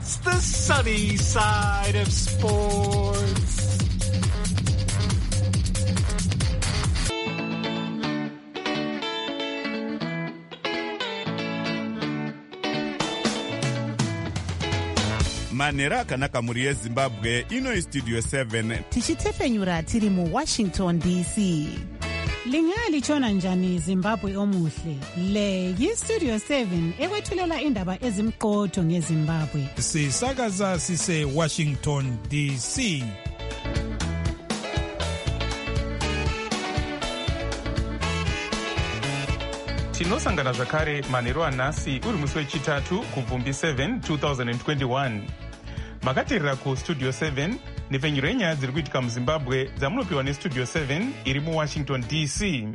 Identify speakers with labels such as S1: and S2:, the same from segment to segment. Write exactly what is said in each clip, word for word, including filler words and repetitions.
S1: It's the sunny side of sports.
S2: Manera akanaka muri yeZimbabwe ino studio seven
S3: tichitefenyura tiri mu Washington D C. Lingali chona njani Zimbabwe omuhle. Le yi Studio seven ekwethulela indaba ezimqotho ngeZimbabwe.
S4: Sisakaza sise Washington D C.
S5: Tinosangana zvakare manheru anhasi uri musi wechitatu kubvumbi seven twenty twenty-one. Makateerera ku Studio seven nepfenyuro yenyaya dziri kuitika muZimbabwe dzamunopiwa neStudio seven iri muWashington D C.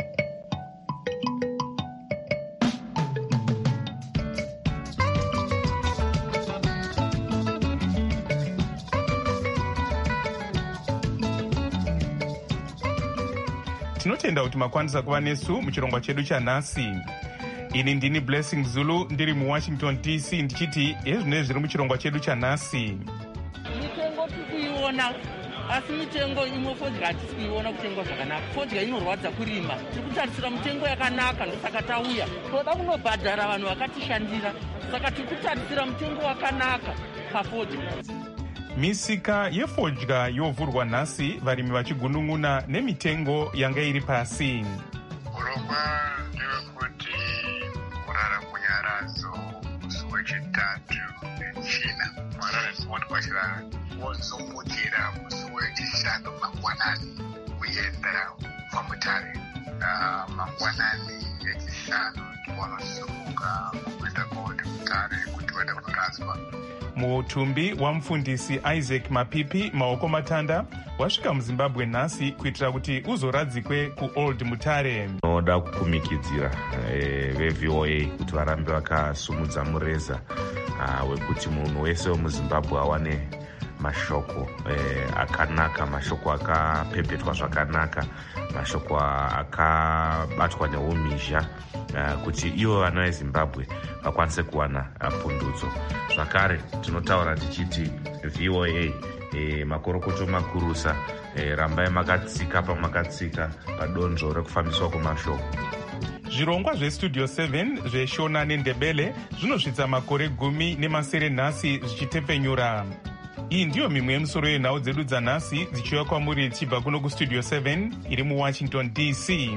S5: Tinotenda kuti makwanisa kuva nesu muchirongwa chedu chanhasi. Ini ndini Blessing Zulu ndiri muWashington D C ndichiti hezvinezvi zviri muchirongwa chedu chanhasi.
S6: Mitengo tikuiona asi mitengo imwe fodya hatisi kuiona kutengwa zvakanaka. Fodya inorwadza kurima. Tiri kutarisira mitengo yakanaka ndosaka tauya. Toda kunobhadhara vanhu vakatishandira. Saka tiri kutarisira mitengo wakanaka pafodya.
S5: Misika yefodya yovhurwa nhasi varimi vachigunun'una nemitengo yanga iri pasi.
S7: Urongwa ndewekuti kurara kunyaradzo musi wechitatu nechina marara zimotikashira wozomukira musi wechishanu mangwanani kuenda pamutare mangwanani echishanu tiwanosimuka kuenda koti mutare kuti vada kuraswa.
S5: Mutumbi wamufundisi Isaac Mapipi maoko matanda wasvika muZimbabwe nhasi kuitira kuti uzoradzikwe kuOld Mutare.
S8: Noda kukumikidzira veV O A kuti varambe vakasumudza mureza wekuti munhu wese wemuZimbabwe awane mashoko akanaka, mashoko akapepetwa zvakanaka, mashoko akabatwa neumhizha kuti ivo vana veZimbabwe vakwanise kuwana pundudzo. Zvakare tinotaura tichiti V O A e, makorokoto makurusa e, rambai makatsika pamakatsika padonzvo rekufambiswa kwemashoko.
S5: Zvirongwa zveStudio seven zveshona nendebele zvinosvitsa makore gumi nemasere nhasi zvichitepfenyura. Iyi ndiyo mimwe yemusoro yenhau dzedu dzanhasi dzichiuya kwamuri dzichibva kuno kuStudio seven iri muWashington D C.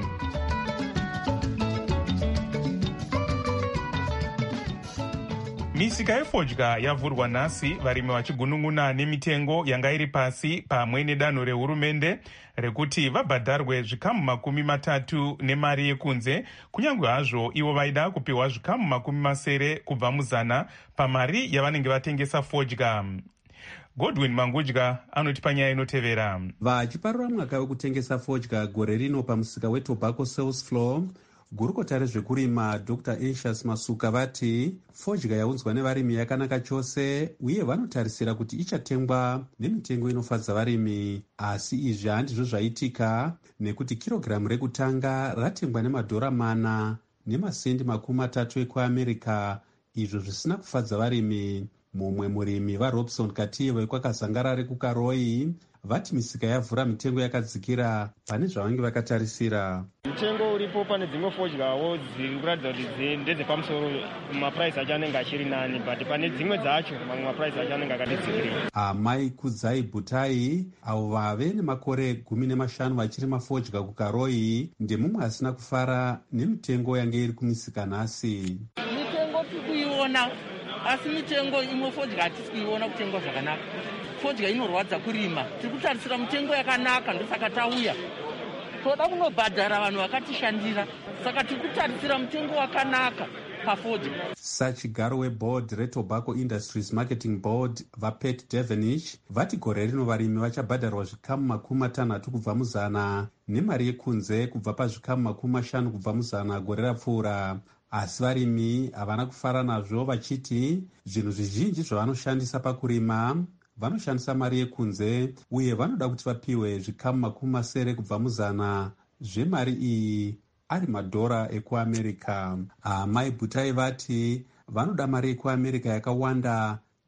S5: Misika yefodya yavhurwa nhasi varimi vachigunun'una nemitengo yanga iri pasi pamwe nedanho rehurumende rekuti vabhadharwe zvikamu makumi matatu nemari yekunze kunyange hazvo ivo vaida kupiwa zvikamu makumi masere kubva muzana pamari yavanenge vatengesa fodya. Godwin Mangudya anoti panyaya inotevera.
S9: Vachiparura mwaka wekutengesa fodya gore rino pamusika weTobacco Sales Floor, gurukota rezvekurima Doctor Anxious Masuka vati fodya yaunzwa nevarimi yakanaka chose uye vanotarisira kuti ichatengwa nemitengo inofadza varimi. Asi izvi handizvo zvaitika nekuti kirogiramu rekutanga ratengwa nemadhora mana nemasendi makumi matatu ekuAmerica, izvo zvisina kufadza varimi. Mumwe murimi vaRobson Katiye vekwakazangarare kuKaroi vati misika yavhura mitengo yakadzikira pane zvavange vakatarisira.
S10: Mitengo uripo pane dzimwe fodyawo dziri kuratidza kuti ndedzepamusoro, mapuraisi acho anenge achiri nani, but pane dzimwe dzacho mamwe mapuraisi acho anenge akadzikira. Amai
S9: Kudzai Butai avo vave nemakore gumi nemashanu vachirima fodya kuKaroi ndemumwe asina kufara nemitengo yange iri kumisika nhasi.
S6: Mitengo tikuiona asi mitengo imwe fodya hatisi kuiona kutengwa zvakanaka. Fodya inorwadza kurima. Tiri kutarisira mitengo yakanaka ndosaka tauya. Toda kunobhadhara vanhu vakatishandira. Saka tiri kutarisira mitengo wakanaka pafodya.
S9: Sachigaro weboard reTobacco Industries Marketing Board vaPet Devenish vati gore rino varimi vachabhadharwa zvikamu makumi matanhatu kubva muzana nemari yekunze kubva pazvikamu makumi mashanu kubva muzana gore rapfuura. Asi varimi havana kufara nazvo vachiti zvinhu zvizhinji zvavanoshandisa pakurima vanoshandisa mari yekunze uye vanoda kuti vapiwe zvikamu makumi masere kubva muzana zvemari iyi ari madhora ekuAmerica. Amai Butai vati vanoda mari ekuAmerica yakawanda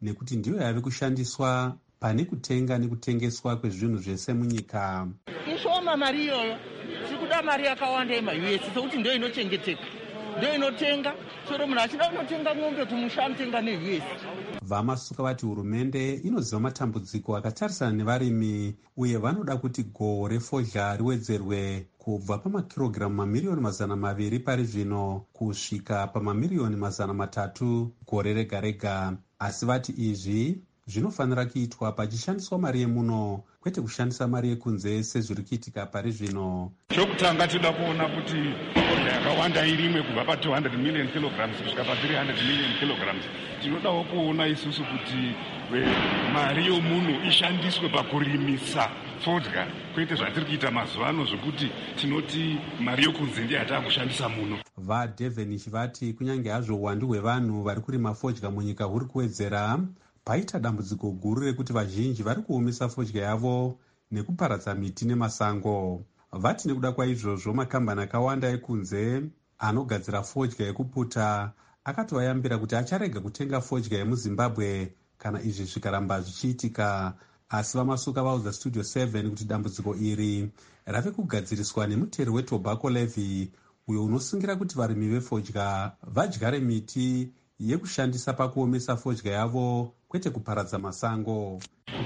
S9: nekuti ndiyo yave kushandiswa pane kutenga nekutengeswa kwezvinhu zvese munyika.
S6: Ishoma mari iyoyo, sikuda mari yakawanda yema-U S sekuti ndio inochengeteka, ndio inotenga. Soro munhu achida kunotenga ng'ombe kumusha anotenga ne-U S.
S9: Vamasuka vati hurumende inoziva matambudziko akatarisana nevarimi uye vanoda kuti gohwo refodya riwedzerwe kubva pamakirogiramu mamiriyoni mazana maviri pari zvino kusvika pamamiliyoni mazana matatu gore rega rega. Asi vati izvi zvinofanira kuitwa pachishandiswa mari yemuno kwete kushandisa mari yekunze sezviri kuitika pari zvino.
S11: Chokutanga toda kuona kuti fodya yakawanda irimwe kubva pa two hundred million kilograms kusvika pa three hundred million kilograms. Tinodawo kuona isusu kuti mari yomuno ishandiswe pakurimisa fodya kwete zvatiri kuita mazuva ano zvokuti tinoti mari yokunze ndiyo yatava kushandisa muno.
S9: VaDevenish vati kunyange hazvo uwandu hwevanhu vari kurima fodya munyika huri kuwedzera, paita dambudziko guru rekuti vazhinji vari kuomesa fodya yavo nekuparadza miti nemasango. Vati nekuda kwaizvozvo makambani akawanda ekunze anogadzira fodya yekuputa akatovayambira kuti acharega kutenga fodya yemuZimbabwe kana izvi zvikaramba zvichiitika. Asi vamasuka vaudza Studio seven kuti dambudziko iri rave kugadziriswa nemutero wetobacco levy uyo unosungira kuti varimi vefodya vadyare miti yekushandisa pakuomesa fodya yavo kwete kuparadza masango.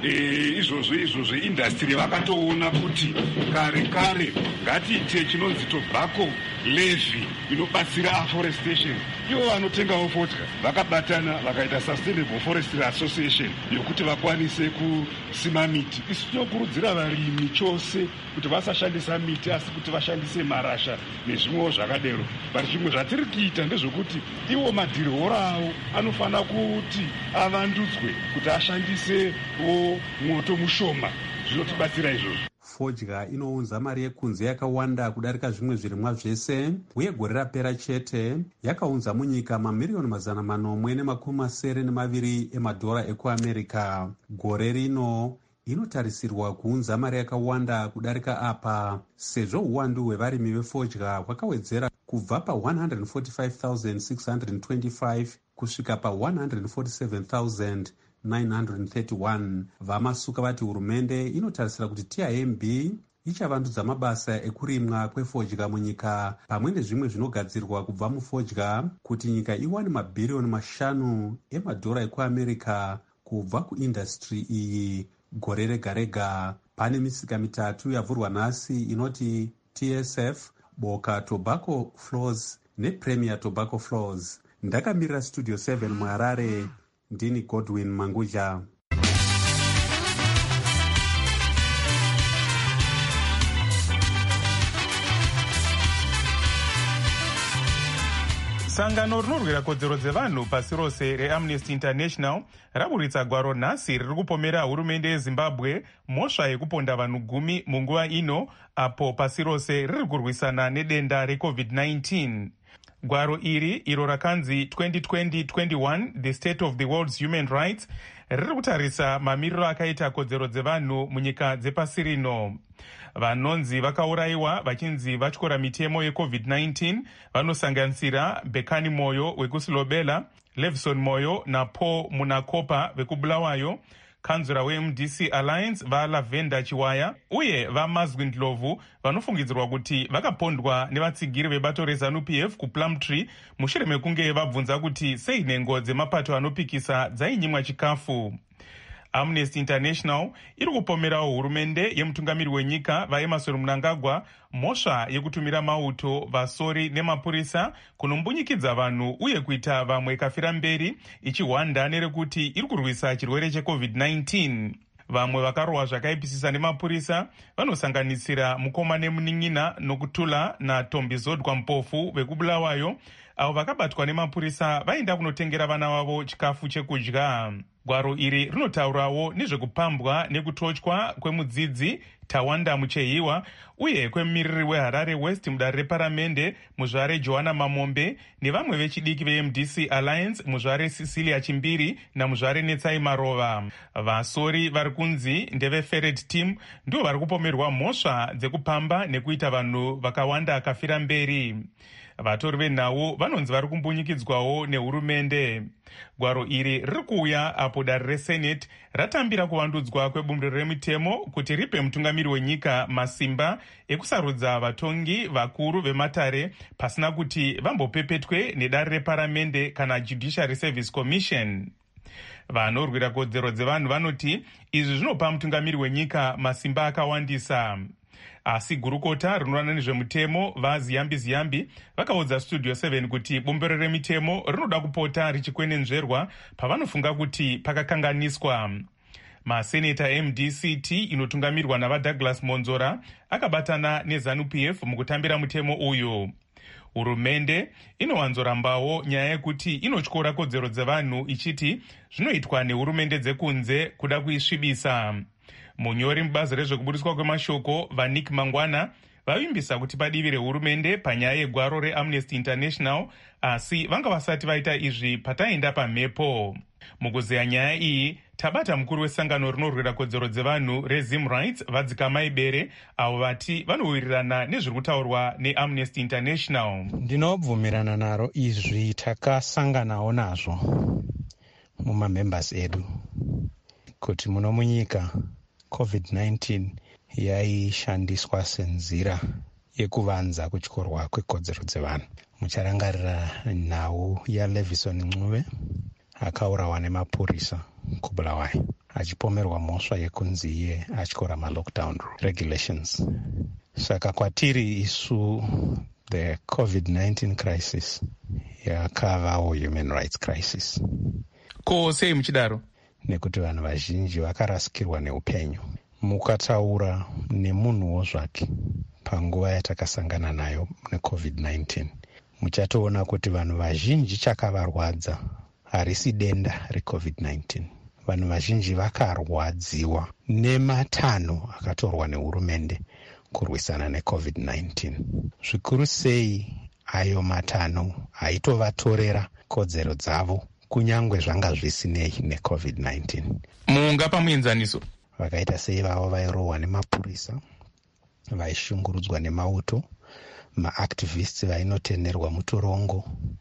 S11: Izvozvo izvozvo industry vakatoona kuti kare kare ngatiite chinonzi tobacco levy inobatsira afforestation. Ivo vanotengawo fodya vakabatana vakaita sustainable forestry association yokuti vakwanise kusima miti. Isu tinokurudzira varimi chose kuti vasashandisa miti asi kuti vashandise marasha nezvimwewo zvakadero. Pari zvimwe zvatiri kuita ndezvokuti iwo madhirihoro avo anofanira kuti avandudzwe kuti ashandisewo moto mushoma. Zvinotibatsira izvozvo.
S9: Fodya inounza mari yekunze yakawanda kudarika zvimwe zvirimwa zvese uye gore rapera chete yakaunza munyika mamiriyoni mazana manomwe nemakumi masere nemaviri emadhora ekuamerica. Gore rino inotarisirwa kuunza mari yakawanda kudarika apa sezvo uwandu hwevarimi vefodya hwakawedzera kubva pa one hundred forty-five thousand six hundred twenty-five kusvika pa one hundred forty-seven thousand nine hundred thirty-one. Vamasuka vati hurumende inotarisira kuti T I M B ichavandudza mabasa ekurimwa kwefodya munyika pamwe nezvimwe zvinogadzirwa kubva mufodya kuti nyika iwane mabhiriyoni mashanu emadhora ekuamerica kubva kuindastri iyi gore rega rega. Pane misika mitatu yavhurwa nhasi inoti T S F, Boka Tobacco Floors nePremier Tobacco Floors. Ndakamirira Studio seven muHarare, ndini Godwin Manguja.
S5: Sangano rinorwira kodzero dzevanhu pasi rose reAmnesty International raburitsa gwaro nhasi riri kupomera hurumende yeZimbabwe mhosva yekuponda vanhu gumi munguva ino apo pasi rose riri kurwisana nedenda reCovid nineteen. Gwaro iri iro rakanzi twenty twenty twenty-one The State of the World's Human Rights riri kutarisa mamiriro akaita kodzero dzevanhu munyika dzepasi rino. Vanonzi vakaurayiwa vachinzi vatyora mitemo yeCovid nineteen vanosanganisira Bekani Moyo wekuSilobela, Levison Moyo naPaul Munakopa vekubulawayo, kanzura weM D C Alliance vaLavenda Chiwaya uye vaMazwi Ndlovu vanofungidzirwa kuti vakapondwa nevatsigiri vebato reZANU-P F kuPlumtree mushure mekunge vabvunza kuti sei nhengo dzemapato anopikisa dzainyimwa chikafu. Amnesty International iri kupomerawo hurumende yemutungamiri wenyika vaEmmerson Mnangagwa mhosva yekutumira mauto vasori nemapurisa kunombunyikidza vanhu uye kuita vamwe kafira mberi ichihwanda nerekuti iri kurwisa chirwere cheCovid nineteen. Vamwe vakarohwa zvakaipisisa nemapurisa vanosanganisira mukoma nemunin'ina Nokutula naTombi Zodwa Mpofu vekubulawayo avo vakabatwa nemapurisa vaenda kunotengera vana vavo chikafu chekudya. Gwaro iri rinotaurawo nezvekupambwa nekutotywa kwemudzidzi Tawanda Muchehiwa uye kwemumiriri weHarare West mudare reparamende muzvare Joanna Mamombe nevamwe vechidiki veM D C Alliance muzvare Cecilia Chimbiri namuzvare Netsai Marova. Vasori vari kunzi ndeveFerret Team ndivo vari kupomerwa mhosva dzekupamba nekuita vanhu vakawanda kafira mberi. vatori venhau vanonzi vari kumbunyikidzwawo nehurumende. Gwaro iri riri kuuya apo dare resenate ratambira kuvandudzwa kwebumbiro remitemo kuti ripe mutungamiri wenyika masimba ekusarudza vatongi vakuru vematare pasina kuti vambopepetwe nedare reparamende kana Judiciary Service Commission. Vanorwira kodzero dzevanhu vanoti izvi zvinopa mutungamiri wenyika masimba akawandisa. Asi gurukota rinorana nezvemutemo vaZiyambi Ziyambi vakaudza Studio seven kuti bumbiro remitemo rinoda kupota richikwenenzverwa pavanofunga kuti pakakanganiswa. Maseneta M D C T inotungamirwa navaDouglas Monzora akabatana neZANU-P F mukutambira mutemo uyu. Hurumende inowanzorambawo nyaya yekuti inotyora kodzero dzevanhu ichiti zvinoitwa nehurumende dzekunze kuda kuisvibisa. Munyori mubazi rezvekubudiswa kwemashoko vaNick Mangwana vavimbisa kuti padivi rehurumende panyaya yegwaro reAmnesty International, asi vanga vasati vaita izvi pataenda pamhepo. Mukuzeya nyaya iyi tabata mukuru wesangano rinorwira kodzero dzevanhu reZim Rights Vadzikamai Bere avo vati vanowirirana nezviri kutaurwa neAmnesty International.
S12: Ndinobvumirana naro izvi takasanganawo nazvo mumamembers edu kuti muno munyika covid nineteen yaishandiswa senzira yekuvanza kutyorwa kwekodzero dzevanhu. Mucharangarira nhau yaLevison Ncube akaurawa nemapurisa kuBulawayo achipomerwa mhosva yekunzi iye atyora malockdown regulations. Saka kwatiri isu the covid nineteen crisis yakavawo human rights crisis.
S5: Ko sei muchidaro?
S12: Nekuti vanhu vazhinji vakarasikirwa neupenyu. Mukataura nemunhuwo zvake panguva yatakasangana nayo necovid nineteen muchatoona kuti vanhu vazhinji chakavarwadza harisi denda recovid nineteen. Vanhu vazhinji vakarwadziwa nematanho akatorwa nehurumende kurwisana necovid nineteen. Zvikuru sei ayo matanho aitovatorera kodzero dzavo kunyangwe zvanga zvisinei necovid nineteen.
S5: Mungapa muenzaniso?
S12: Vakaita sei vavo vairohwa nemapurisa, vaishungurudzwa nemauto, maactivists vainotenerwa mutorongo,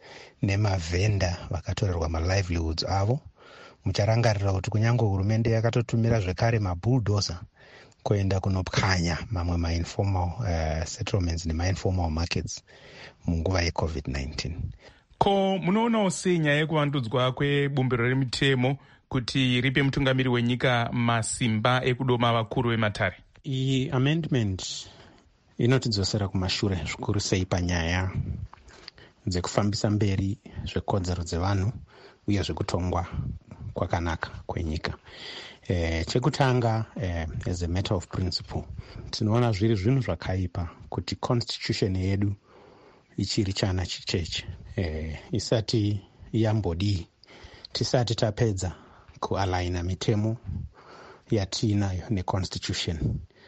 S12: nemavhenda vakatorerwa malivelihoods avo. Mucharangarira kuti kunyange hurumende yakatotumira zvekare mabulldozer kuenda kunopwanya mamwe mainformal uh, settlements nemainformal markets munguva yecovid nineteen.
S5: Ko munoonawo sei nyaya yekuvandudzwa kwebumbiro remitemo kuti ripe mutungamiri wenyika masimba ekudoma vakuru vematare?
S12: Iyi amendment inotidzosera kumashure zvikuru sei panyaya dzekufambisa mberi zvekodzero dzevanhu uye zvekutongwa kwakanaka kwenyika. E, chekutanga e, as a matter of principle tinoona zviri zvinhu zvakaipa kuti constitution yedu ichiri chana chicheche. E, isati yambodii tisati tapedza kualaina mitemo yatiinayo neconstitution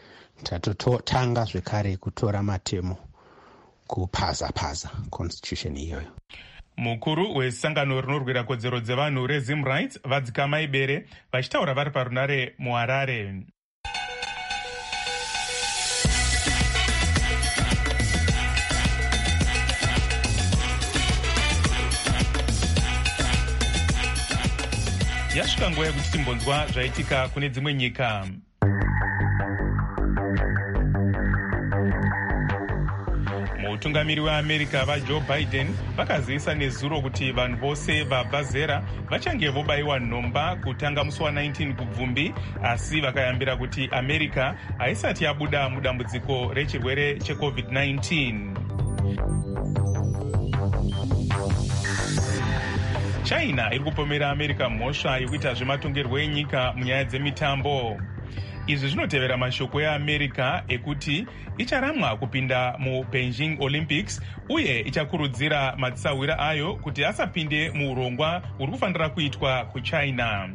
S12: tatotanga zvekare kutora matemo kupaza-paza constitution iyoyo.
S5: Mukuru wesangano rinorwira kodzero dzevanhu reZim Rights Vadzikamai Bere vachitaura vari parunare muHarare. Yasvika nguva yekuti timbonzwa zvaitika kune dzimwe nyika. Mutungamiri weAmerica vaJoe Biden vakazivisa nezuro kuti vanhu vose vabva zera vachange vobayiwa nhomba kutanga musi wa19 kubvumbi, asi vakayambira kuti America haisati yabuda mudambudziko rechirwere checovid nineteen. China iri kupomera America mhosva yekuita zvematongerwo enyika munyaya dzemitambo. Izvi zvinotevera mashoko eAmerica ekuti icharamwa kupinda muBeijing Olympics uye ichakurudzira matsawira ayo kuti asapinde muurongwa uri kufanira kuitwa kuChina.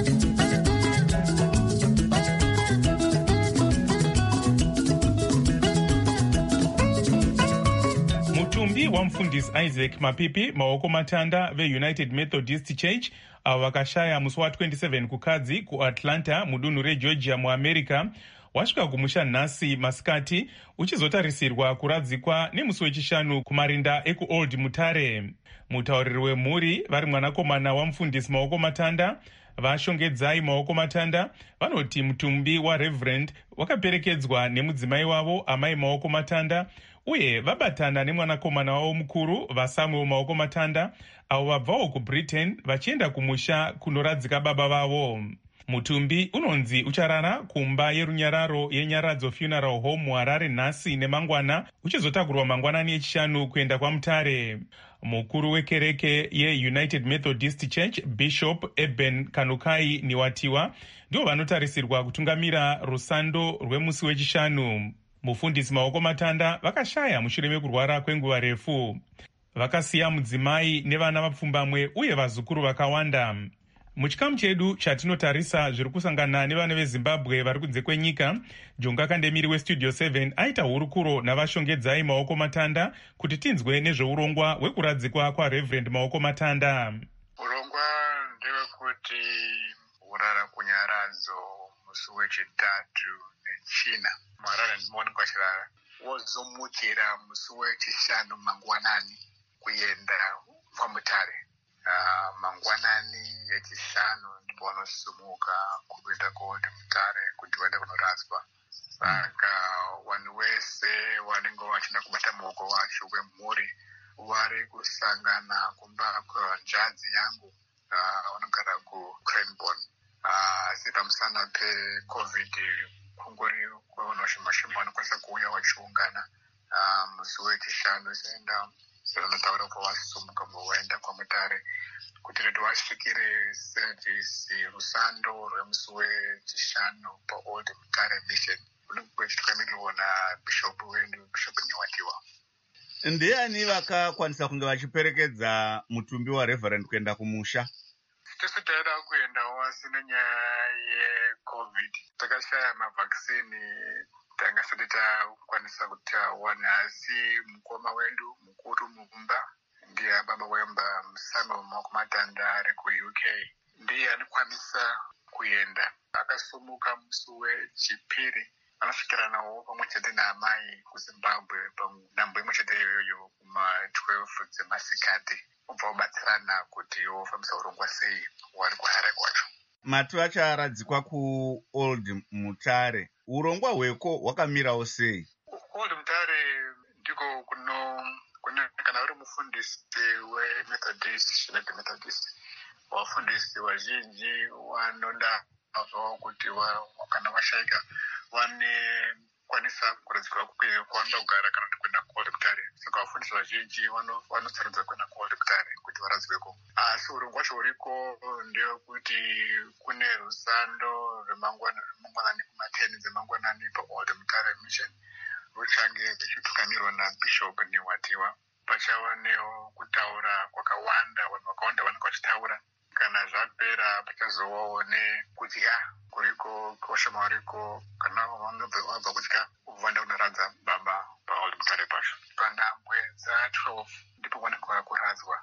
S5: Mutumbi wamufundisi Isaac Mapipi maoko matanda veUnited Methodist Church avo vakashaya musi wa twenty-seven kukadzi kuAtlanta mudunhu reGeorgia muAmerica wasvika kumusha nhasi masikati uchizotarisirwa kuradzikwa nemusi wechishanu kumarinda ekuold Mutare. Mutauriri wemhuri vari mwanakomana wamufundisi Maoko Matanda vashongedzai Maoko Matanda vanoti mutumbi waReverend wakaperekedzwa nemudzimai wavo amai Maoko Matanda uye vabatana nemwanakomana wavo mukuru vaSamuel Maoko Matanda avo vabvawo kuBritain vachienda kumusha kunoradzika baba vavo. Mutumbi unonzi ucharara kumba yerunyararo yeNyaradzo Funeral Home muHarare nhasi nemangwana uchizotakurwa mangwanani echishanu kuenda kwaMutare. Mukuru wekereke yeUnited Methodist Church Bishop Eben Kanukai Niwatiwa ndio vanotarisirwa kutungamira rusando rwemusi wechishanu. Mufundisi Maoko Matanda vakashaya mushure mekurwara kwenguva refu. Vakasiya mudzimai nevana vapfumbamwe uye vazukuru vakawanda. Muchikamu chedu chatinotarisa zviri kusangana nevana veZimbabwe vari kunze kwenyika, Jonga Kandemiri weStudio seven aita hurukuro navashongedzai Maoko Matanda kuti tinzwe nezveurongwa hwekuradzikwa kwaReverend Maoko Matanda.
S7: Urongwa ndewekuti urara kunyaradzo musi wechitatu nechina muHarare ndimowanikwa chirara wozomukira musi wechishanu mangwanani kuenda kwaMutare. Uh, mangwanani echishanu ndipo vanosumuka kuenda kuOld Mutare kuti vaende kunoradzwa. Saka vanhu vese vanenge vachienda kubata muoko wacho wemhuri vari kusangana kumba kwanjanzi yangu vanogara uh, kuCranbourne. Asi uh, pamusana peCovid kungori kwevanhu vashoma-shoma vanokwanisa kuuya vachiungana uh, musi wechishanu zenda vanotaura kwavasumuka muvaenda kwaMutare kuti redu vasvikire sevhisi rusando rwemusi wechishanu paOld Mutare Mission unenge kuchitungamirirwa naBishop wendu Bishop Niwatiwa.
S13: Ndiani vakakwanisa kunge vachiperekedza mutumbi waReverend kuenda kumusha?
S7: Tisu taida kuendawo asi nenyaya yeCovid takashaya mavhakisini tangasati takwanisa kuti tawana, asi mukoma wendu mukuru mumba ndiye baba wemba Samuel Maoko Matanda ari kuU K ndiye anokwanisa kuenda. Akasumuka musi wechipiri anasvikira nawo pamwe chete naamai kuZimbabwe panhambwe imwe chete iyoyo kuma twelve dzemasikati ubva ubatsirana kuti ofambisa urongwa sei wari kuHarare kwacho.
S13: Matu acharadzikwa kuOld Mutare, urongwa hweko hwakamirawo sei?
S7: Old Mutare ndiko kuno kune kana uri mufundisi weMethodist United Methodist. Wafundisi vazhinji vanoda zvawo kuti kana vashaika vane kwanisa kuradzikwa kwavanoda kugara kana kuti kuenda kuOld Mutare. Saka vafundisi vazhinji vanosarudza kuenda kuOld Mutare kuti varadzikeko. Asi urongwa wacho uriko ndewekuti kune rusando rwemangwanani kumateni dzemangwanani paOld Mutare Mission ruchange ruchitukamirwa naBishop Niwatiwa. Pachava newo kutaura kwakawanda, vanhu vakawanda vanenge vachitaura. Kana zvapera pachazovawo nekudya kuriko koshoma variko kana vabva kudya vanda kunoradza baba paOld Mutare pacho. Panhambwe dzatwelve ndipo vanenge kuradzwa,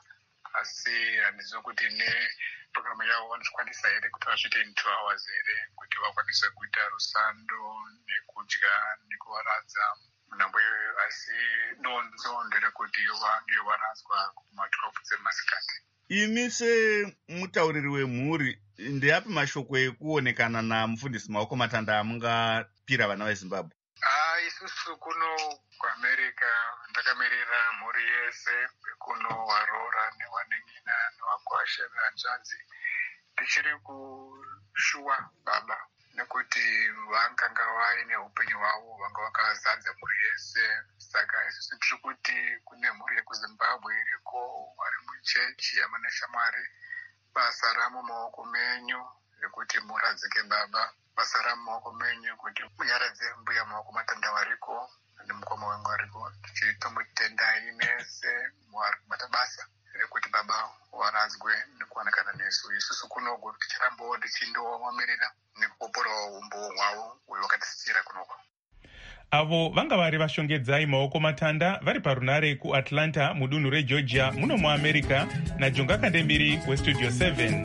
S7: asi handizivi kuti nepurogiramu yavo vanokwanisa here kuti vazviite in two hours here kuti vakwanise kuita rusando nekudya nekuvaradza munhambwe iyoyo, asi donzo nderekuti yovange varadzwa kuma-twelve dzemasikati.
S13: Imi semutauriri wemhuri, ndeapi mashoko ekuonekana namufundisi Maoko Matanda amungapira vana veZimbabwe?
S7: Ah, isusu kuno kuAmerica ndakamirira mhuri yese kuno Varora nevanengina nevakwasha nehanzvadzi ndichiri kushuwa baba nekuti vanganga vaine upenyu hwavo vanga vakazadza mhuri yese. Saka isusu tiri kuti kune mhuri yekuZimbabwe iriko vari muchechi yamana Shamwari, basa ramo maoko menyu rekuti muradzike baba, basa ramo maoko menyu kuti munyaradze mbuya Maoko Matanda variko nemukoma wengu variko. Tichitomutendai nese mwaari kubata basa rekuti baba varadzwe nekuwanakana nesu. Isusu kunoku tichirambawo tichindomamirira nekupoporawo umbowo hwavo uyo vakatisiyira kunoko.
S5: Avo vanga vari vashongedzai Maoko Matanda vari parunare kuAtlanta mudunhu reGeorgia muno muAmerica naJonga Kandemiri weStudio seven.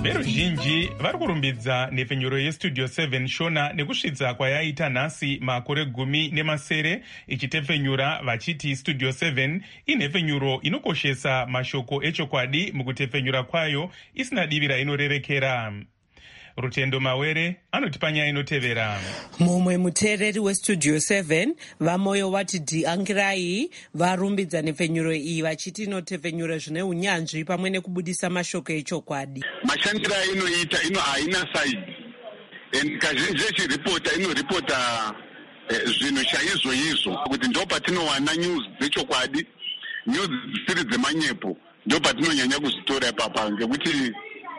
S5: veruzhinji vari kurumbidza nhefenyuro yestudio seven shona nekusvidza kwayaita nhasi makore gumi nemasere ichitefenyura vachiti studio seven inhefenyuro inokoshesa mashoko echokwadi mukutefenyura kwayo isina divi rainorerekera. Rutendo Mawere anoti panyaya inotevera.
S14: Mumwe muteereri westudio seven vamoyo vati Diangirai varumbidza nhefenyuro iyi vachiti inotefenyura zvine unyanzvi pamwe nekubudisa mashoko echokwadi.
S11: Mashandiro ainoita ino haina side and kazhinji zechiripota inoripota zvinhu chaizvo izvo kuti ndo patinowana news dzechokwadi, news dzisiri dzemanyepo ndo patinonyanya kuzitora papa ngekuti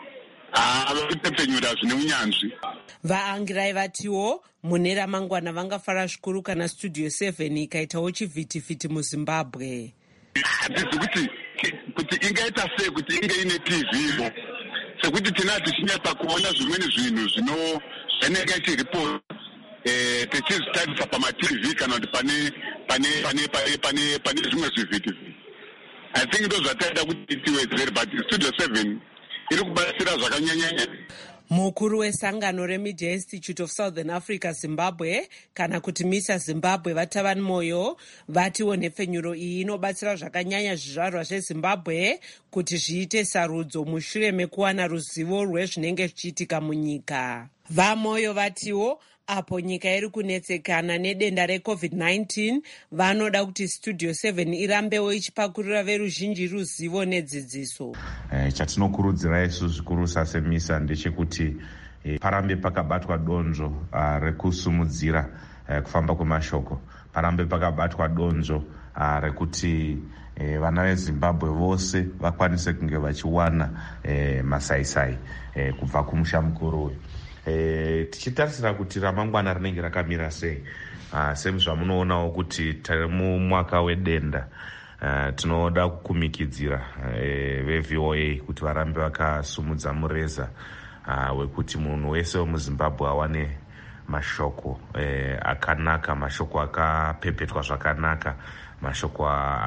S11: avakutefenyura zvine unyanzvi.
S14: Vaangirai vatiwo mune ramangwana vangafara zvikuru kana studio seven ikaitawo chivhitivhiti muZimbabwe.
S11: Hatizi kuti kuti ingaita sei kuti inge ine T V sekuti tina tichinyatsa kuona zvimweni zvinhu zvino zvinenge ichiripota eh tichizvitarisa pama-T V kana kuti pane pane pane pane pane pane zvimwe zvivhitivhiti. I think ndo zvataida kuti tiwedzere, but studio seven iri kubatsira zvakanyanyanya.
S14: Mukuru wesangano reMedia Institute of Southern Africa Zimbabwe kana kuti MISA Zimbabwe Vatavani Moyo vatiwo nhefenyuro iyi inobatsira zvakanyanya zvizvarwa zveZimbabwe kuti zviite sarudzo mushure mekuwana ruzivo rwezvinenge zvichiitika munyika. Vamoyo vatiwo apo nyika iri kunetsekana nedenda recovid nineteen vanoda kuti studio seven irambewo ichipakurira veruzhinji ruzivo nedzidziso.
S8: Eh, chatinokurudzira isu zvikuru sasemisa ndechekuti eh, parambe pakabatwa donzvo uh, rekusumudzira uh, kufamba kwemashoko, parambe pakabatwa donzvo uh, rekuti eh, vana veZimbabwe vose vakwanise kunge vachiwana eh, masaisai eh, kubva kumusha mukuru uyu. E, tichitarisira kuti ramangwana rinenge rakamira sei. Uh, semuzvamunoonawo kuti tiri mumwaka wedenda. Uh, tinoda kukumikidzira uh, veV O A kuti varambe vakasumudza mureza uh, wekuti munhu wese wemuZimbabwe awane mashoko uh, akanaka, mashoko akapepetwa zvakanaka, mashoko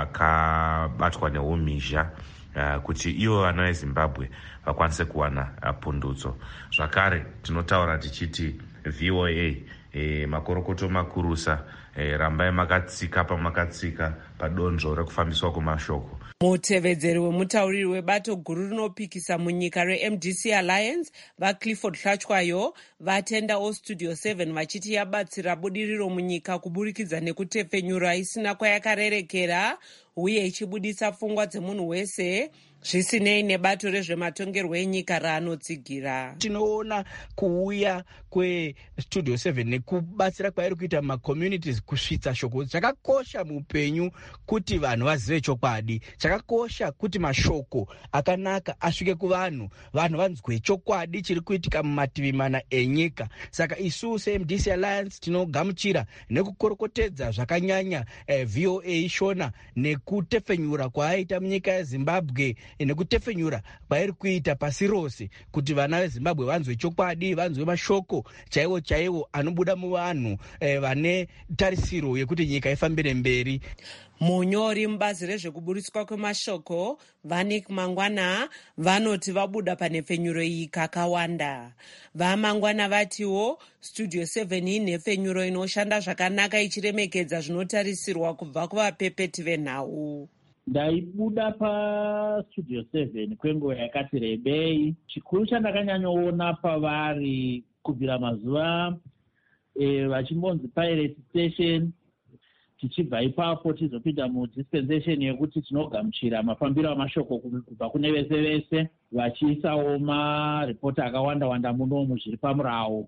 S8: akabatwa neumhizha, Uh, kuti ivo vana veZimbabwe vakwanise kuwana uh, pundudzo. Zvakare tinotaura tichiti V O A eh, makorokoto makurusa eh, rambai makatsika pamakatsika padonzvo rekufambiswa kwemashoko.
S14: Mutevedzeri wemutauriri webato guru rinopikisa munyika reM D C Alliance vaClifford Hlachwayo vatenda ostudio seven vachiti yabatsira budiriro munyika kuburikidza nekutefenyura isina kwayakarerekera uye ichibudisa pfungwa dzemunhu wese zvisinei nebato rezvematongerwo enyika raanotsigira.
S15: Tinoona kuuya kwestudio seven nekubatsira kwairi kuita macommunities kusvitsa shoko zvakakosha muupenyu kuti vanhu vazive chokwadi. Chakakosha kuti mashoko akanaka asvike kuvanhu, vanhu vanzwe chokwadi chiri kuitika mumativi mana enyika. Saka isu seM D C Alliance tinogamuchira nekukorokotedza zvakanyanya eh, V O A shona nekutefenyura kwaaita munyika yeZimbabwe nekutefenyura kwairi kuita pasi rose kuti vana veZimbabwe vanzwe chokwadi, vanzwe mashoko chaiwo chaiwo anobuda muvanhu eh, vane tarisiro yekuti nyika ifambire mberi.
S14: Munyori mubazi rezvekuburiswa kwemashoko Vanik Mangwana vanoti vabuda panhefenyuro iyi kakawanda. VaMangwana vatiwo studio seven inhefenyuro inoshanda zvakanaka ichiremekedza zvinotarisirwa kubva kuvapepeti venhau.
S16: Ndaibuda pastudio seven kwenguva yakati rebei. Chikuru chandakanyanyoona pavari kubvira mazuva e, vachimbonzi pirate station, tichibva ipapo tizopinda mudispensation yekuti tinogamuchira mafambiro amashoko kubva kune vese vese, vachiisawo maripoti akawanda wanda munomu zviri pamurawo.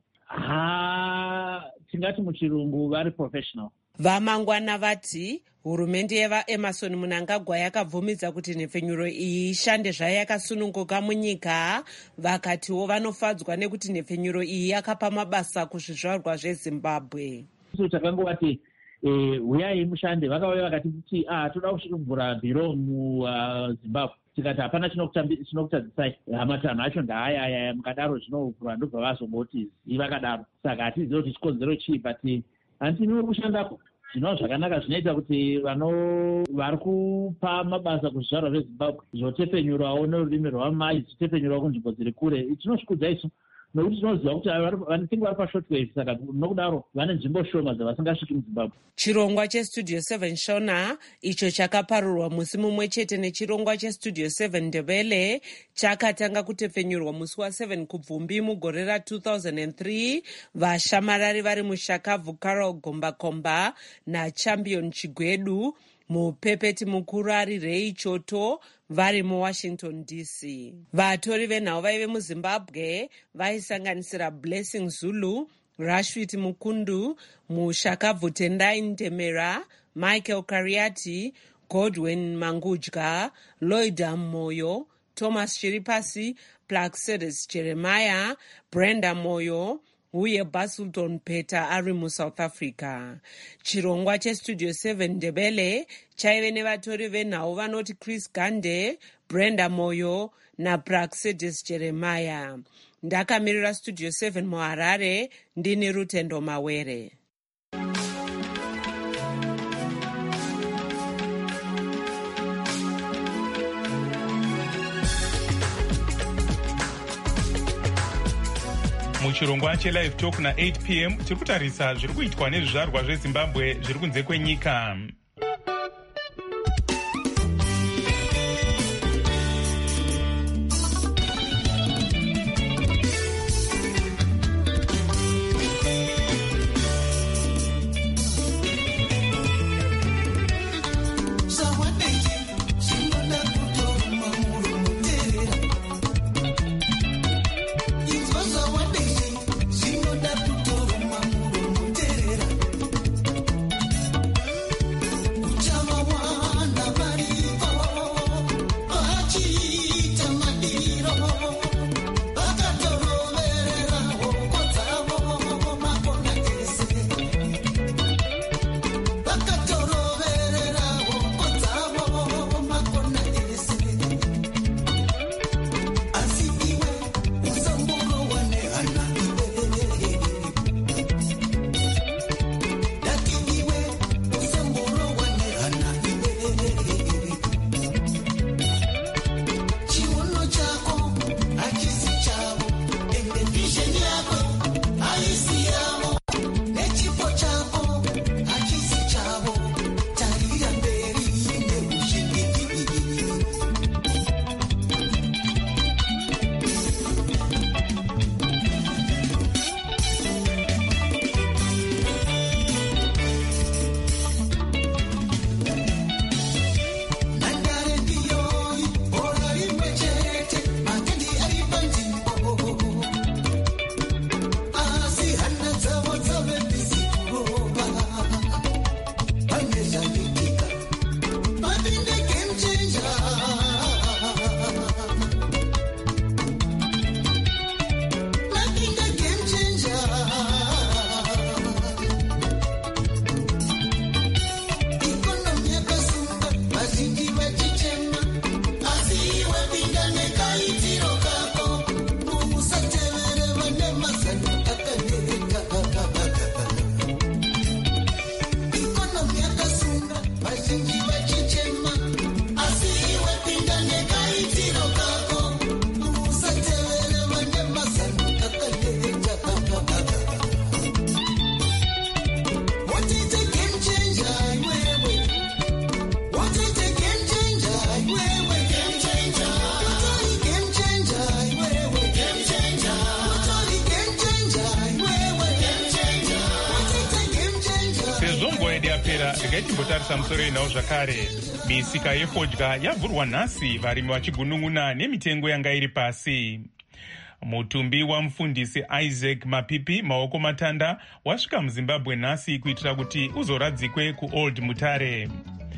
S16: Ha, tingati muchirungu vari professional.
S14: VaMangwana vati hurumende yevaEmerson Mnangagwa yakabvumidza kuti nhefenyuro iyi ishande zvayo yakasununguka munyika. Vakatiwo vanofadzwa nekuti nhefenyuro iyi yakapa mabasa kuzvizvarwa zveZimbabwe.
S16: Takangoti eh, uyai mushande, vakauya vakati kuti ah toda kuvhura bhiro muZimbabwe. Tikati hapana chinokutadzisai, hamatanhu acho ndaayaya mukadaro zvinovhurwa ndobva vazomboti zii vakadaro. Saka hatizivi kuti chikonzero chii, but handini uri kushandako. zvinova zvakanaka zvinoita kuti vano vari kupa mabasa kuzvizvarwa zvezimbabwe zvotepfenyurawo nerurimi rwamai zvichitepfenyurawo kunzvimbo dziri kure. Tinosvikudza isu nokuti tinoziva kuti vanenge vari pashortwave, saka nokudaro vane nzvimbo shoma dzavasingasviki muzimbabwe.
S14: Chirongwa chestudio seven Shona icho chakaparurwa musi mumwe chete nechirongwa chestudio seven Ndebele chakatanga kutepfenyurwa musi waseven kubvumbi mugore ra two thousand three. Vashamarari vari mushakabvu Carol Gombakomba naChampion Chigwedu, mupepeti mukuru ari Ray Choto vari muWashington D C. Vatori venhau vaive muZimbabwe vaisanganisira Blessing Zulu, Rashwit Mukundu, mushakabvu Tendai Ndemera, Michael Kariati, Godwin Mangudya, Lloyda Moyo, Thomas Chiripasi, Plaxedis Jeremiah, Brenda Moyo uye Basulton Peter ari muSouth Africa. Chirongwa chestudio seven Ndebele chaive nevatori venhau vanoti Chris Gande, Brenda Moyo naPlaxedis Jeremiah. Ndakamirira studio seven muHarare, ndini Rutendo Mawere.
S5: muchirongwa chelive talk na-eight p m tiri kutarisa zviri kuitwa nezvizvarwa zvezimbabwe zviri kunze kwenyika. tikaitimbotarisa musoro inawo zvakare. Misika yefodya yavhurwa nhasi, varimi vachigunun'una nemitengo yanga iri pasi. Mutumbi wamufundisi Isaac Mapipi maoko matanda wasvika muZimbabwe nhasi kuitira kuti uzoradzikwe kuOld Mutare.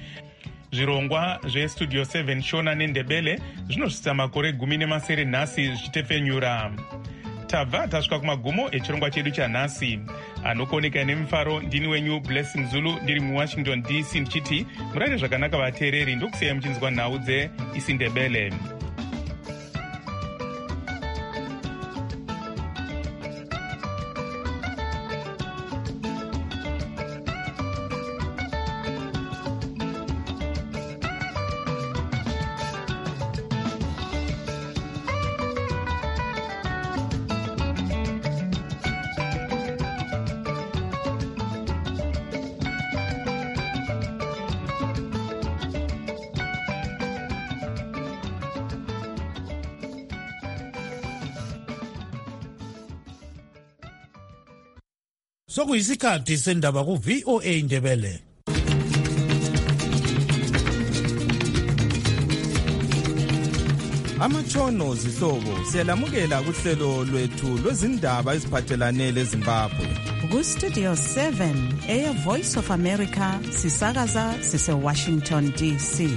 S5: Zvirongwa zvestudio seven Shona neNdebele zvinosvitsa makore gumi nemasere nhasi zvichitepfenyura. Tabva tasvika kumagumo echirongwa chedu chanhasi. Anokoneka nemufaro ndini wenyu Blessing Zulu ndiri muWashington D C ndichiti murare zvakanaka vateereri, ndokusiya muchinzwa nhau dzeIsiNdebele.
S4: Sokuyisikhathi sendaba ku V O A Ndebele.
S17: Amatshono zihlobo siyalamukela kuhlelo lwethu lwezindaba eziphathelane leZimbabwe.
S18: Ku Studio seven eya Voice of America sisakaza sise Washington D C.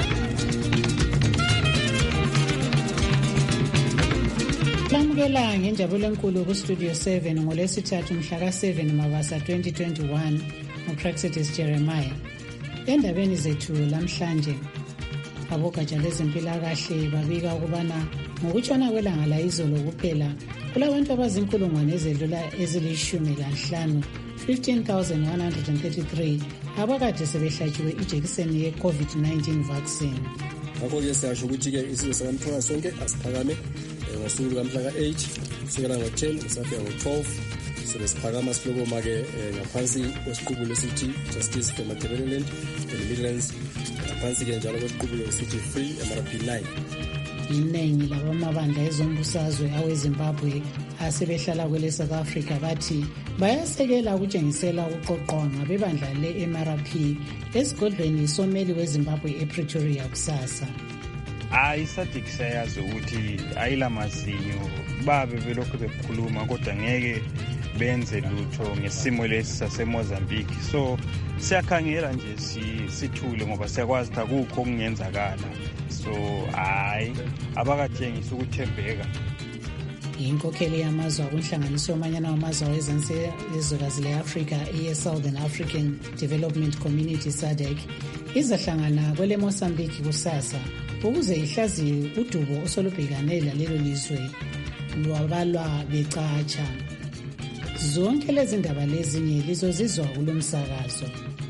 S3: Lamukela ngenjabulo enkulu ku Studio seven ngolwesithathu mhla ka seven Mabasa twenty twenty-one uPraxedis Jeremiah. Endabeni zethu lamhlanje abogatsha lezempilakahle babika ukubana ngokutshona kwelanga la izolo kuphela kulabantu abazinkulungwane ezedlula ezilishumi lanhlanu fifteen thousand one hundred thirty-three abakade sebehlatshiwe ijekiseni ye-COVID nineteen vaccine.
S19: Ngakho-ke siyasho ukuthi-ke isizwe sakamthwaka sonke asiphakame ngosuku lukamhla ka-eight kusukela ngo-ten kusafika ngo-twelve sobe siphakama silokoma-ke ngaphansi kwesiqubulo esithi Justice for Matabeleland and Midlands ngaphansi-ke njalo kwesiqubulo esithi Free M R P nine.
S3: Iningi labamabandla ezombusazwe aweZimbabwe asebehlala kwele South Africa bathi bayasekela ukutshengisela ukuqoqwa ngabebandla le-M R P esigodlweni someli weZimbabwe ePretoria kusasa.
S20: Hayi SADC sayazi ukuthi ayilamazinyo babe belokhu bekhuluma kodwa ngeke benze lutho ngesimo lesi saseMozambique. So siyakhangela nje sithule ngoba siyakwazi ukuthi akukho okungenzakala. So hayi abakatshengisa ukuthembeka.
S3: Inkokheli yamazwe akunhlanganiso yomanyano wamazwe awezansi ezwekazi le-Afrika eye-Southern African Development Community S A D C izahlangana kwele Mozambique kusasa ukuze ihlaziye udubo osolubhekane lalelo lizwe lwabalwa becatsha. Zonke lezi ndaba lezinye lizozizwa kulo msakazo.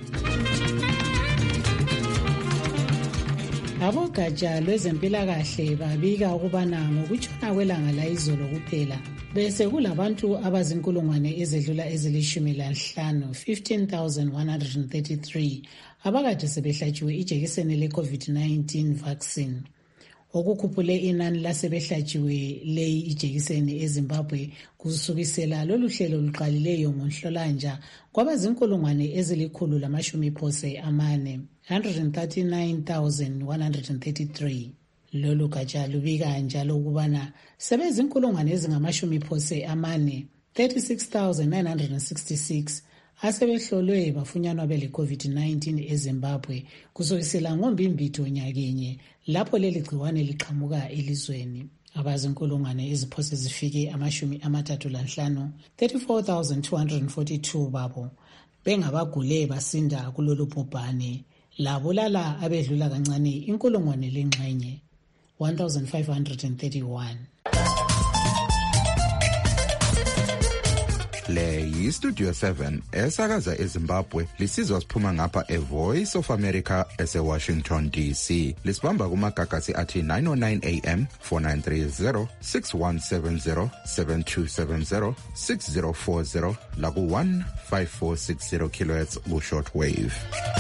S3: Abogatsha lwezempilakahle babika ukubana ngokutshona kwelanga la izolo kuphela bese kulabantu abazinkulungwane ezedlula ezilishumi lanhlanu fifteen thousand one hundred thirty-three abakade sebehlatshiwe ijekiseni le-COVID nineteen vaccine. Okukhuphule inani lasebehlatshiwe leyi ijekiseni eZimbabwe kusukisela lolu hlelo luqalileyo ngoNhlolanja kwabazinkulungwane ezilikhulu lamashumi phose amane one hundred thirty-nine thousand one hundred thirty-three. Lolu gatsha lubika njalo ukubana sebezinkulungwane ezingamashumi phose amane thirty-six thousand nine hundred sixty-six asebehlolwe bafunyanwa bele COVID nineteen eZimbabwe kusukisela ngombimbitho nyakenye lapho leli gciwane liqhamuka elizweni. Abazinkulungwane eziphose zifike amashumi amathathu lanhlanu thirty-four thousand two hundred forty-two babo bengabagule basinda kulolu bhubhane labulala abedlula kancane inkulungwane lengxenye one thousand five hundred thirty-one.
S21: Le yi-Studio seven esakaza eZimbabwe lisizwa siphuma ngapha e-Voice of America ese-Washington D C. Lisibamba kumagagasi athi nine oh nine A M, four nine three zero, six one seven zero, seven two seven zero, six zero four zero laku one five four six zero kilohertz ku-short wave.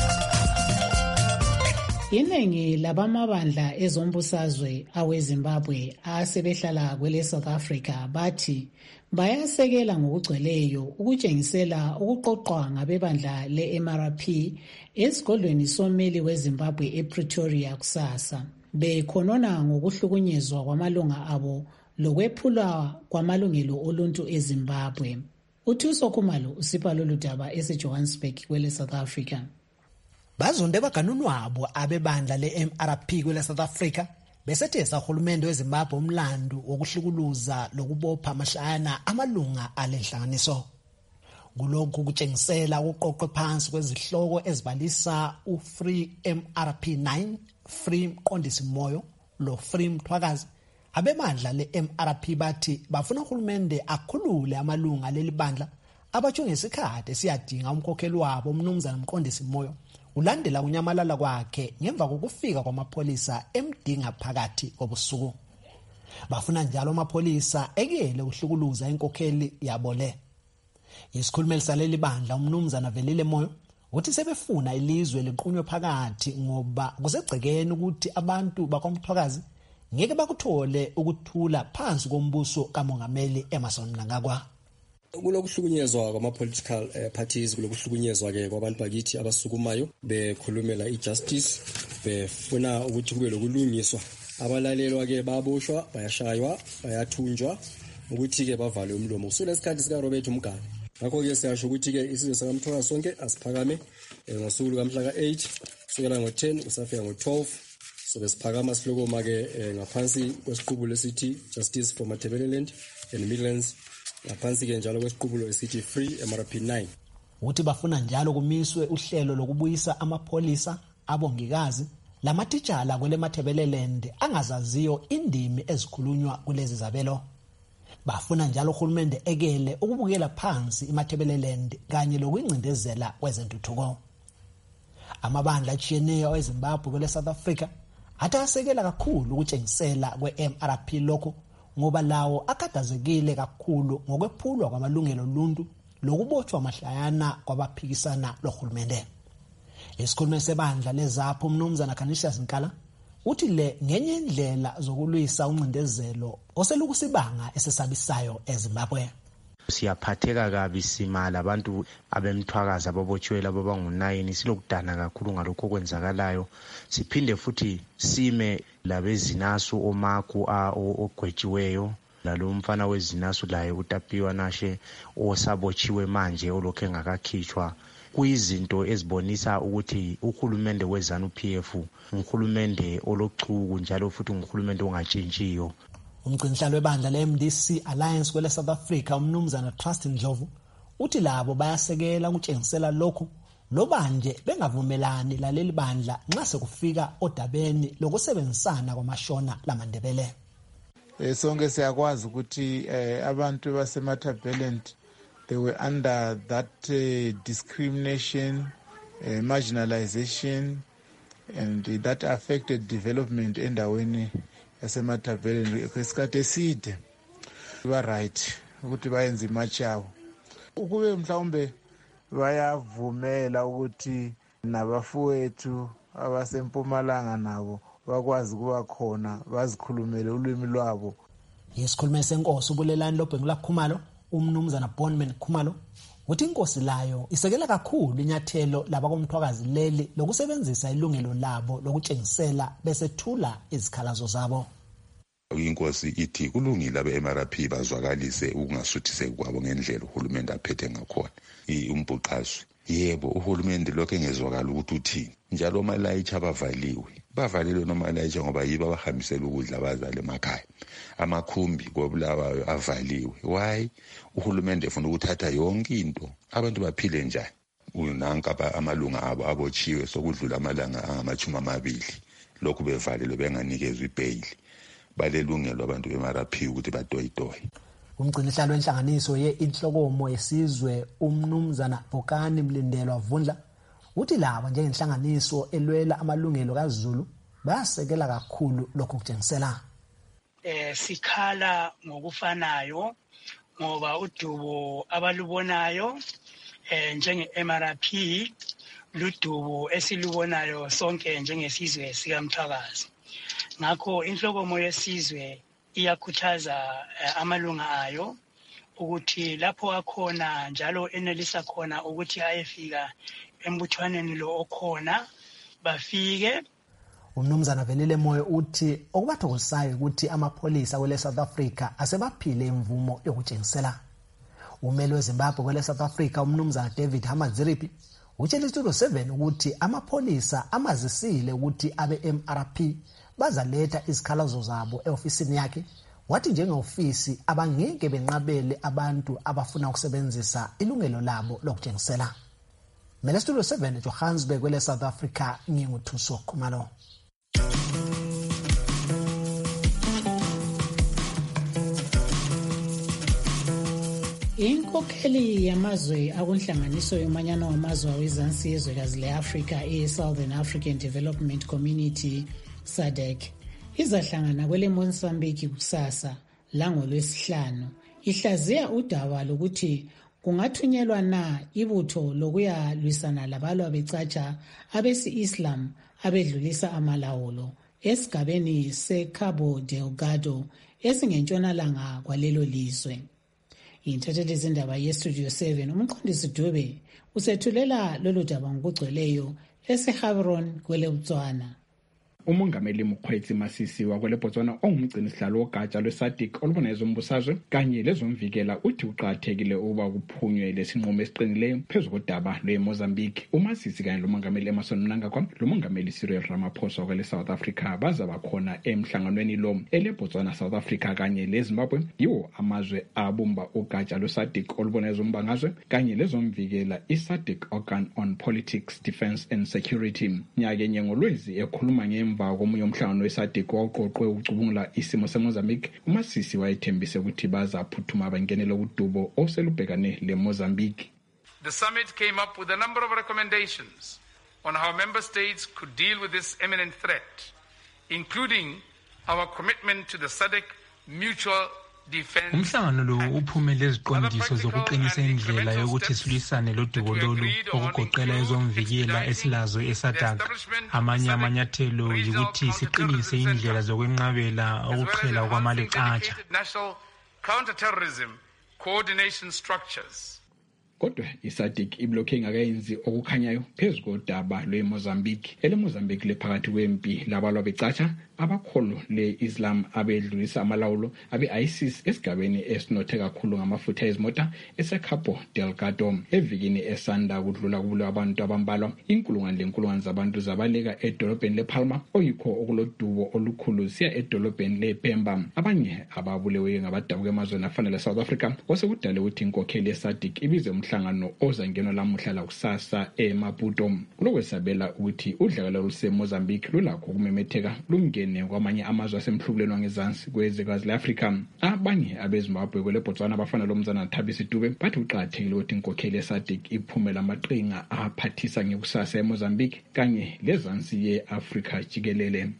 S3: Iningi labamabandla ezombusazwe aweZimbabwe asebehlala kwele South Africa bathi bayasekela ngokugcweleyo ukutshengisela ukuqoqwa ngabebandla le-M R P esigodlweni someli weZimbabwe ePretoria kusasa. Bekhonona ngokuhlukunyezwa kwamalunga abo lokwephulwa kwamalungelo oluntu eZimbabwe. Uthuso Khumalo usipha lolu daba eseJohannesburg kwele South Africa.
S22: Bazonde baganunwabo abebandla le-M R P kwele South Africa besethesa uhulumende weZimbabwe umlando wokuhlukuluza lokubopha amahlana amalunga alenhlanganiso. Kulokhu kutshengisela ukuqoqwe phansi kwezihloko ezibalisa uFree M R P nine, Free Mqondisi Moyo lo Free Mthwakazi. Abebandla le-M R P bathi bafuna uhulumende akhulule amalunga leli bandla abatsho ngesikhathi siyadinga umkhokheli wabo umnumzana Mqondisi Moyo ulandela kunyamalala kwakhe ngemva kokufika kwamapholisa emdinga phakathi kobusuku. Bafuna njalo amapholisa ekele uhlukuluza inkokheli yabo le. Isikhulumeli saleli bandla umnumzana Velile Moyo uthi sebefuna ilizwe liqunywe phakathi ngoba kusegcekeni ukuthi abantu bakwamthwakazi ngeke bakuthole ukuthula phansi kombuso kamongameli Emmerson Mnangagwa.
S19: Kulokuhlukunyezwa kwama-political uh, parties, kulokuhlukunyezwa-ke kwabantu bakithi abasukumayo bekhulumela i-justice, befuna ukuthi kube lokulungiswa. Abalalelwa-ke bayaboshwa, bayashaywa, bayathunjwa, ukuthi-ke bavale umlomo. Kusukela isikhathi sika-Robert Mugabe. Ngakho-ke siyasho ukuthi-ke isizwe sakamthwakazi sonke asiphakame ngosuku lukamhla ka-eight, kusukela ngo-ten kusafika ngo-twelve. So besiphakama silokoma-ke ngaphansi kwesiqubulo esithi Justice for Matabeleland and Midlands, ngaphansi-ke njalo kwesiqubulo esithi Free M R P nine.
S22: Uthi bafuna njalo kumiswe uhlelo lokubuyisa amapholisa, abongikazi, lamatitshala kwele Matabeleland angazaziyo indimi ezikhulunywa kulezi zabelo. Bafuna njalo uhulumende ekele ukubukela phansi iMatabeleland kanye lokuyincindezela kwezentuthuko. Amabandla atshiyeneyo eZimbabwe kwele South Africa atasekela kakhulu ukutshengisela kwe-M R P lokho ngoba lawo akadazekile kakhulu ngokwephulwa kwamalungelo oluntu lokubotshwa mahlayana kwabaphikisana lohulumende. Isikhulumi sebandla lezapho uMnumzana Canisius Nkala uthi le ngenye indlela zokulwisa uncindezelo oselukusibanga esesabisayo eZimbabwe.
S12: Siyaphatheka kabi simala abantu abemthwakazi ababotshiwe labo bangu-nine, silokudana kakhulu ngalokho okwenzakalayo. Siphinde futhi sime labezinasu omaku ogwetshiweyo, lalo mfana wezinasu laye uTapiwa Nashe osabotshiwe manje olokhu engakakhitshwa. Kuyizinto ezibonisa ukuthi uhulumende weZANU-P F uhulumende olochuku njalo futhi uhulumende ongatshintshiyo.
S22: Umgcinisihlalo webandla le-M D C Alliance kwele South Africa uMnumzana Trust Ndlovu uthi labo bayasekela ukutshengisela lokhu lobanje bengavumelani laleli bandla nxa sekufika odabeni lokusebenzisana kwamashona lamaNdebele.
S1: Eh, sonke siyakwazi ukuthi eh, abantu baseMatabeleland they were under that uh, discrimination, uh, marginalization, and uh, that affected development endaweni yaseMatabeleland kwesikhathi eside. Ba right ukuthi bayenze imatch yabo. Ukube mhlawumbe bayavumela ukuthi nabafowethu abasempumalanga nabo bakwazi kuba khona bazikhulumele ulwimi lwabo.
S22: Isikhulume senkosi ubulelani loBhengula Khumalo uMnumzana Bonman Khumalo uthi inkosi layo isekela kakhulu inyathelo labakomthwakazi leli lokusebenzisa ilungelo labo lokutshengisela besethula izikhalazo zabo.
S2: Inkosi ithi kulungile abe-M R P bazwakalise ukungasuthiseki kwabo ngendlela uhulumende aphethe ngakhona. Umbhuqazwe yebo uhulumende lokho engezwakala ukuthi uthini, njalo omalayitshi abavaliwe bavalelwe nomalayitshi ngoba yibo abahambisela ukudla abazali emakhaya. Amakhumbi kobulawayo avaliwe. Why? Uhulumende ufuna ukuthatha yonke into abantu baphile njani. Unanka amalunga abo abotshiwe sokudlula amalanga angamachumi amabili lokhu bevalelwe benganikezwe ibail. Balelungelo abantu be-M R P ukuthi batoyitoye.
S22: Umgcinisihlalo wenhlanganiso ye-Inhlokomo yesizwe uMnumzana Bokani Mlindelwa Vundla uthi laba njengenhlanganiso elwela amalungelo kaZulu bayasekela kakhulu lokho kutshengisela.
S23: Eh sikhala ngokufanayo ngoba udubo abalubonayo eh njenge-M R P ludubo esilubonayo sonke njengesizwe sikaMthwakazi. Ngakho inhlokomo yesizwe iyakhuthaza uh, amalunga ayo ukuthi lapho akhona njalo enelisa khona ukuthi ayefika embuthwaneni lo okhona bafike.
S22: Umnumzana Velile Moyo uthi okubathokozisayo ukuthi amapholisa kwele South Africa asebaphile imvumo yokutshengisela. Umeli weZimbabwe kwele South Africa uMnumzana David Hamadziripi utshela iStudio seven ukuthi amapholisa amazisile ukuthi abe-M R P bazaletha izikhalazo zabo eofisini yakhe, wathi njengeofisi abangeke benqabele abantu abafuna ukusebenzisa ilungelo labo lokutshengisela. Mele Studio seven Johannesburg kwele South Africa nginguthuso Khumalo.
S3: Inkokheli yamazwe akunhlanganiso yomanyano wamazwe awezansi yezwekazi le-Afrika e-Southern African Development Community S A D C izahlangana kwele Mozambique kusasa langolwesihlanu ihlaziya udaba lokuthi kungathunyelwa na ibutho lokuyalwisana labalwa becatsha abesi-Islam abedlulisa amalawulo esigabeni seCabo Delgado esingentshonalanga kwalelo lizwe. Intatheli zindaba yestudio seven umqondisi Dube usethulela lolu daba ngokugcweleyo eseHabron kwele Botswana.
S6: Umongameli Mokgweetsi Masisi wakwele Botswana ongumgcini sihlalo wogatsha lweSADC olubona ezombusazwe kanye lezomvikela uthi uqathekile ukuba kuphunywe lesinqumo esiqinileyo phezu kodaba lweMozambique. uMasisi kanye lomongameli Emmerson Mnangagwa lomongameli Cyril Ramaphosa wakwele South Africa bazaba khona emhlanganweni lo eleBotswana, South Africa kanye leZimbabwe yiwo amazwe abumba ugatsha lweSADC olubona ezombangazwe kanye lezomvikela iSADC Organ on Politics, Defence and Security. Nyakenye ngolwezi ekhuluma ngemva komunye umhlangano weSADC waqoqwe ucubungula isimo seMozambique, uMasisi wayethembise ukuthi bazaphuthuma bangenele udubo oselubhekane leMozambique.
S9: The summit came up with a number of recommendations on how member states could deal with this imminent threat, including our commitment to the SADC mutual
S10: Umhlangano lo uphumele iziqondiso zokuqinisa indlela yokuthi silwisane lodubo lolu okugoqela ezomvikela esilazo eSADC. Amanye amanyathelo yikuthi siqinise indlela zokwenqabela ukuqhela kwamaleqatsha.
S9: Counter-terrorism coordination structures.
S6: Kodwa iSADC iblokhe ingakayenzi okukhanyayo phezu kodaba lweMozambique. EleMozambique lephakathi kwempi labalwa becatsha abakholo le-Islam abedlulisa amalawulo abe-ISIS esigabeni esinothe kakhulu ngamafutha ezimota eseCabo Delgado. Evikini esanda kudlula kubulawa abantu abambalwa inkulungwane lenkulungwane zabantu zabaleka edolobheni lePalma oyikho okulodubo olukhulu siya edolobheni lePemba. Abanye ababulewe ngabadabuka emazweni afana leSouth Africa osekudale ukuthi inkokheli yeSADC ibize umhlangano ozangenwa lamuhla lakusasa eMaputo. Kulokwesabela ukuthi udlakela luseMozambique lulakho ukumemetheka lumngene kwamanye amazwe asemhlubuleni wangezansi kwezwekazi le-Afrika. Abanye abeZimbabwe kwele Botswana abafana lomzana Thabisi Dube bathi uqathekile ukuthi inkokheli yeSADC iphumela amaqhinga aphathisa ngekusasa eMozambique kanye lezansi ye-Afrika jikelele.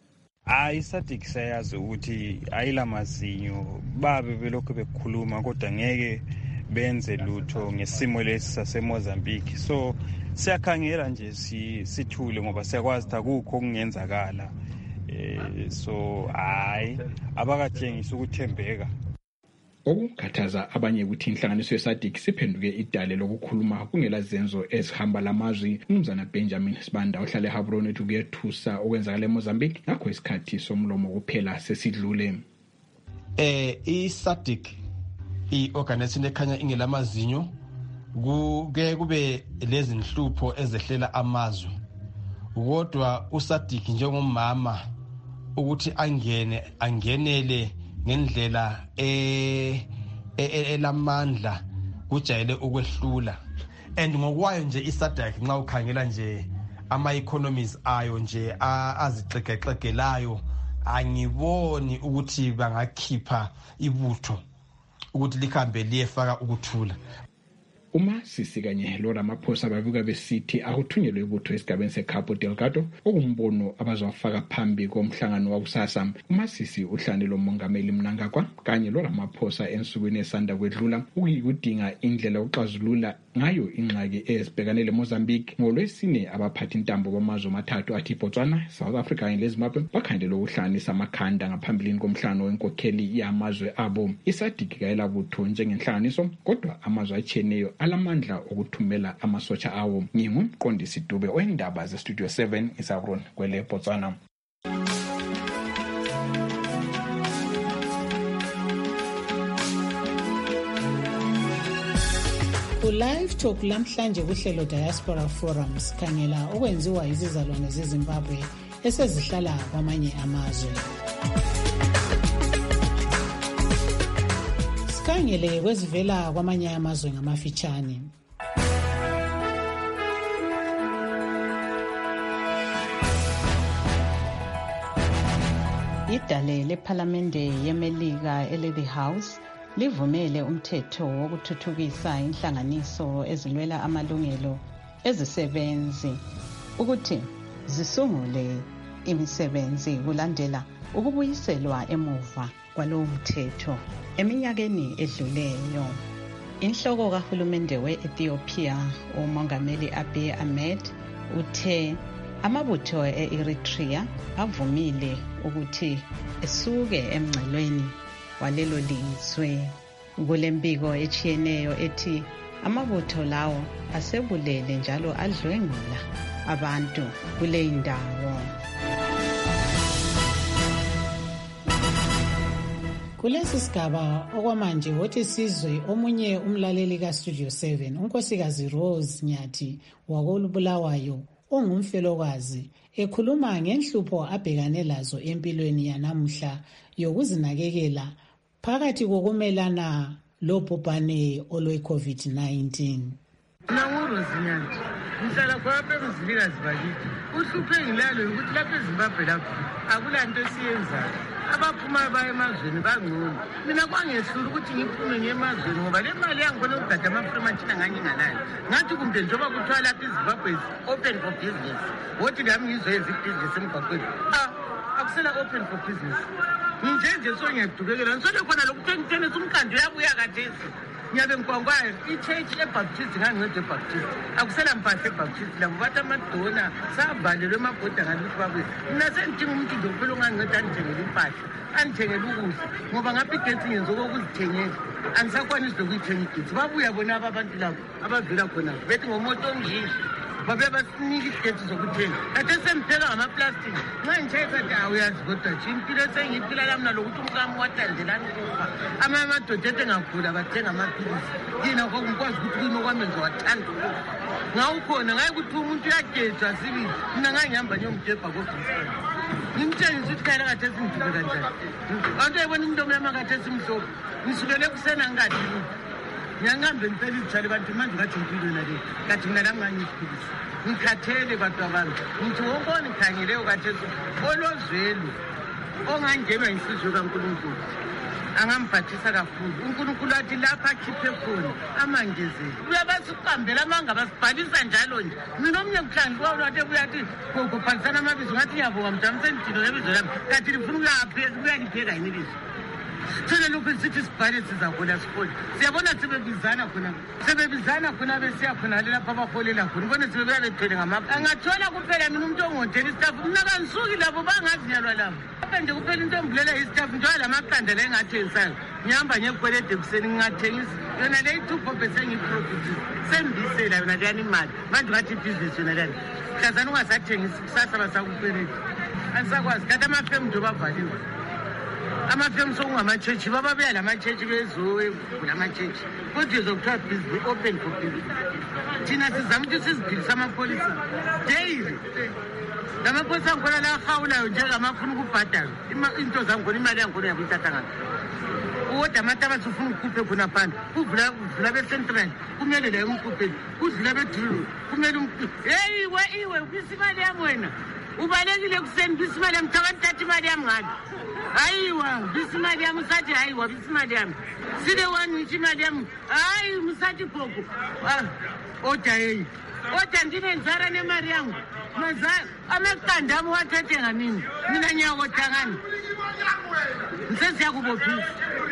S20: Hayi iSADC sayazi ukuthi ayilamazinyo babe belokhu bekhuluma kodwa ngeke benze lutho ngesimo lesi saseMozambique. So siyakhangela nje sithule ngoba siyakwazi ukuthi akukho okungenzakala. Eh so hayi abakatshengisa ukuthembeka.
S6: Okukhathaza abanye ukuthi inhlanganiso yeSADC siphenduke idale lokukhuluma kungela zenzo ezihamba lamazwi. Umzana Benjamin Sibanda ohlala eHabron ethi kuyethusa okwenzakala eMozambique ngakho isikhathi somlomo kuphela sesidlule.
S24: Eh iSADC i-organisation ekhanya ingelamazinyo kuke kube lezi nhlupho ezehlela amazwe. Kodwa uSADC njengomama ukuthi angene angenele ngendlela eh elamandla kujayele ukwehlula. And ngokwayo nje iSADC nxa ukhangela nje ama economies ayo nje azixegeqegelayo angiboni ukuthi bangakhipha ibutho ukuthi likhambe liyefaka ukuthula.
S6: uMasisi kanye loRamaphosa babuka besithi akuthunyelwe ibutho esigabeni seCabo Delgado okumbono abazowafaka phambi komhlangano wakusasa. uMasisi uhlane lomongameli Mnangagwa kanye loRamaphosa ensukwini esanda kwedlula ukuyikudinga indlela yokuxazulula ngayo ingxaki ezibhekane leMozambique. ngolwesine abaphathi intambo bamazwe amathathu athi Botswana, South Africa kanye leZimbabwe bakhandela ukuhlanganisa amakhanda ngaphambilini komhlangano wenkokheli yamazwe abo. iSADC kayela butho njengenhlanganiso kodwa amazwe atshiyeneyo alamandla okuthumela amasotsha awo. Ngingumqondisi Dube oendaba zeStudio seven eSabron kwele Botswana.
S3: Live Talk lamhlanje kuhlelo Diaspora Forums khangela okwenziwa izizalwane zeZimbabwe esezihlala kwamanye amazwe. Sikhangele kwezivela kwamanye amazwe ngamafitshane.
S18: Idale lephalamende yeMelika ele-The House livumele umthetho wokuthuthukisa inhlanganiso ezilwela amalungelo ezisebenzi ukuthi zisungule imisebenzi kulandela ukubuyiselwa emuva kwalowo mthetho eminyakeni edluleyo. Inhloko kahulumende we-Ethiopia uMongameli Abiy Ahmed uthe amabutho e-Eritrea avumile ukuthi esuke emngcelweni walelo lizwe.
S3: kule mbiko etshiyeneyo ethi amabutho lawo asebulele njalo adlwengula abantu kule indawo. Kulesi sigaba okwamanje wothi sizwe omunye umlaleli kaStudio seven unkosikazi Rose Nyathi wakoBulawayo ongumfelokazi ekhuluma ngenhlupho abhekane lazo empilweni yanamuhla yokuzinakekela phakathi kokumelana lobhubhane olwe-COVID nineteen.
S7: Nangu-Rose Nyathi ngihlala khonapha emzilikazi bakithi. Uhlupho engilalo ukuthi lapha eZimbabwe lapho akulanto esiyenzayo. Abaphuma baya emazweni bangcono. Mina kwangehlula ukuthi ngiphume ngemazweni ngoba le mali yangibona ukugada amafrematshina nganye ngalayo. Ngathi kumbe njengoba kuthiwa lapha eZimbabwe is open for business. Wothi nami ngizoyenza ibhizinisi emgwaqweni. Ah, akusela open for business. Nginjenje so ngiyadubekela. Ngisole khona lokhu thengithengisa umkhandlo uyabuya khathesi. Ngiyabe ngikwangwayo i-church ebaptist ngangincede ebaptist akusela mpahla ebaptist labo bathi amadona savalelwe emabhoda ngalokuthi babuye. Mina sengidinga umuntu nje kuphela onganginceda andithengele impahla andithengele ukudla ngoba ngapha igetsi ngenza okokuzithengela angisakwanisi lokuyithenga igetsi. Babuya bona aba abantu labo abavela khona bethi ngomoto onjinji babe basinika igetsi zokuthenga kade sempheka ngamaplastiki nxa ngitshayisa kade awuyazi kodwa nje impilo esengiyiphila lami nalokuthi umkami watandelani ukufa amanye amadoda engagula bathenga amaphilisi yina ngikwazi ukuthi kuyini okwamenza wathanda ukufa ngawukhona ngaye ukuthi umuntu uyagejwa sibili mina ngangihamba ngiyomdebha kofisana ngimtshengisa ukuthi khayela kade singidube kanjani abantu ayibona umuntu omnyama kade simhlophe ngisukele ekusena ngingadili ngiyangambe impela izithwale bantu manje kathi impilo nale kathi mina lami ngangiyiphilisa ngikhathele bantu abantu ngithi wonke onikhangeleyo kathesi olozwelo ongangenwa yinhliziyo kaNkulunkulu angambhathisa kakhulu. uNkulunkulu athi lapha akhiphe khona amangezeli uyabasiqambela amanga basibhalisa njalo nje. Mina omnye mhlangi kwaunate buyathi kubhalisana amabizo ngathi ngiyabonga mdami sendidino ngebizo lami kathi lifuna ukuyalipheka yini ibizo. Thina lokhu sithi sibhale sizahola sikhona. Siyabona sebebizana khona. Sebebizana khona besiya khona lapha abaholela khona. Ubone sebebuya bethwele ngamapha. Angathola kuphela mina umuntu ongodela istaff. Mina kanisuki labo bangazinyalwa labo. Apha nje kuphela into embulela istaff njengoba lamaqanda la engathengisayo. Ngihamba ngekwelede kuseni ngingathengisi. Yona le two bombe sengiyiprofit. Sembisela yona leyani imali. Manje ngathi ibhizinisi yona leyani. Hlazana ungasathengisi kusasa basakukwelede. Anisakwazi kade amafemu nje bavaliwe. Amafemu sokungamatshetshi bababuya lamatshetshi bezovula amatshetshi kodwa izokuthiwa business open for business. Thina sizama ukuthi siziphilise amapholisa daily. Lamapholisa angikhona la ahawulayo njengamafuna ukubhadala into zangikhona imali yangikhona uyabuyithatha ngaphi. Uwoda amatabasi ufuna ukukhuphe khona phansi uvula uvula be-central kumele la umkhupheni udlula bedrill kumele umkhuphe. Hey iwe iwe ubisa imali yami wena ubalekile kuseni bisi imali yami thabathatha imali yami ngani hayiwa bisi imali yami usathi hayiwa bisi imali yami sile wani ngithi imali yami hayi musathi gogo oda yeyi oda ndinenzara nemali yangu maza amaqanda ami wathethe nganini mina ngiyakoda ngani ngisesiyakubophisa.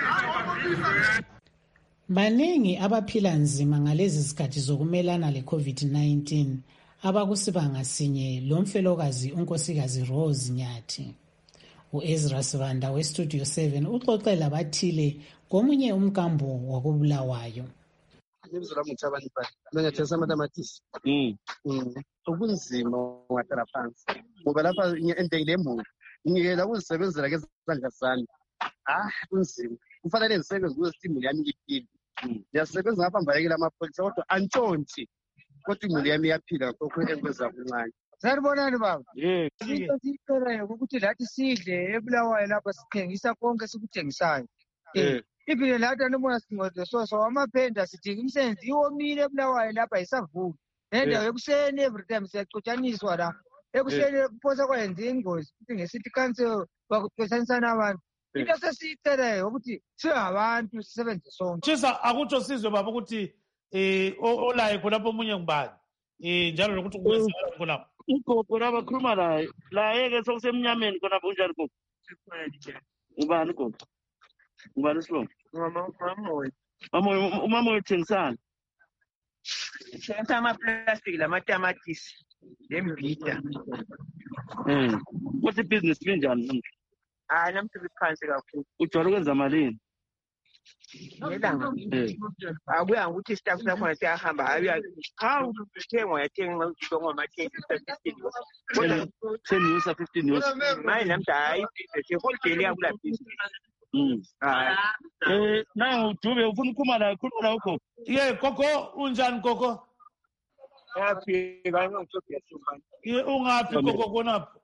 S3: Baningi abaphila nzima ngalezi zikhathi zokumelana le-COVID nineteen abakusibanga sinye lomfelokazi unkosikazi Rose Nyathi. U-Ezra Sivanda weStudio seven uxoxe labathile komunye umkambo wakoBulawayo.
S8: Ibizo lami ngithabani pha. Mina ngiyathengisa amatamatisi. Mm. Mm. Okunzima ungahlala phansi. Ngoba lapha entengile emuva. Ngiyela ukuzisebenzela ngezandla zami. Ah, kunzima. Kufanele ngisebenze ukuze imuli yami iphile. Ngiyasebenza ngapha mbalekela amapholisa kodwa antshonthi. Kodwa imuli yami iyaphila ngakho enkwenza kuncane.
S11: Sanibonani baba. Yebo. Into sicelayo ukuthi lathi sidle eBulawayo lapha sithengisa konke sikuthengisayo. Eh. Iphile lathi anobona singode so so amaphenda sidinga imisebenzi iwomile eBulawayo lapha isavula. Nendawo ekuseni every time siyaxotshaniswa la. Ekuseni kuphosa kwenza ingozi ukuthi ngesithi cancel bakuxotshanisana abantu. Into sesicelayo ukuthi singabantu sisebenze sonke.
S13: Chisa akutsho sizwe baba ukuthi eh olaye khonapho omunye ngubani. Eh njalo lokuthi kuwenzakala khonapho.
S8: Ugogo laba khuluma la la yeke sokusemnyameni khonapho unjani gogo? Ubani gogo? Ubani slo? Mama mama wethu. Mama umama wethu ngisana.
S11: Senta amaplastic lamatamatisi lembida.
S8: Eh. What's the business linjani?
S11: Ah namhlanje phansi kakhulu.
S8: Ujwayele ukwenza malini?
S5: Ngelanga. Akuya ukuthi staff sakhona siyahamba abuya. Cha uthenga uyathenga ngishongo amatheki fifteen years. Kodwa ten years fifteen years. Manje namhla hayi the whole day yakula business. Mm. Ah.
S13: Eh na udube ufuna ukukhuluma la khuluma la ukho. Ye gogo unjani gogo?
S5: Yafika ngizothola isumba.
S13: Ye ungaphi gogo konapho?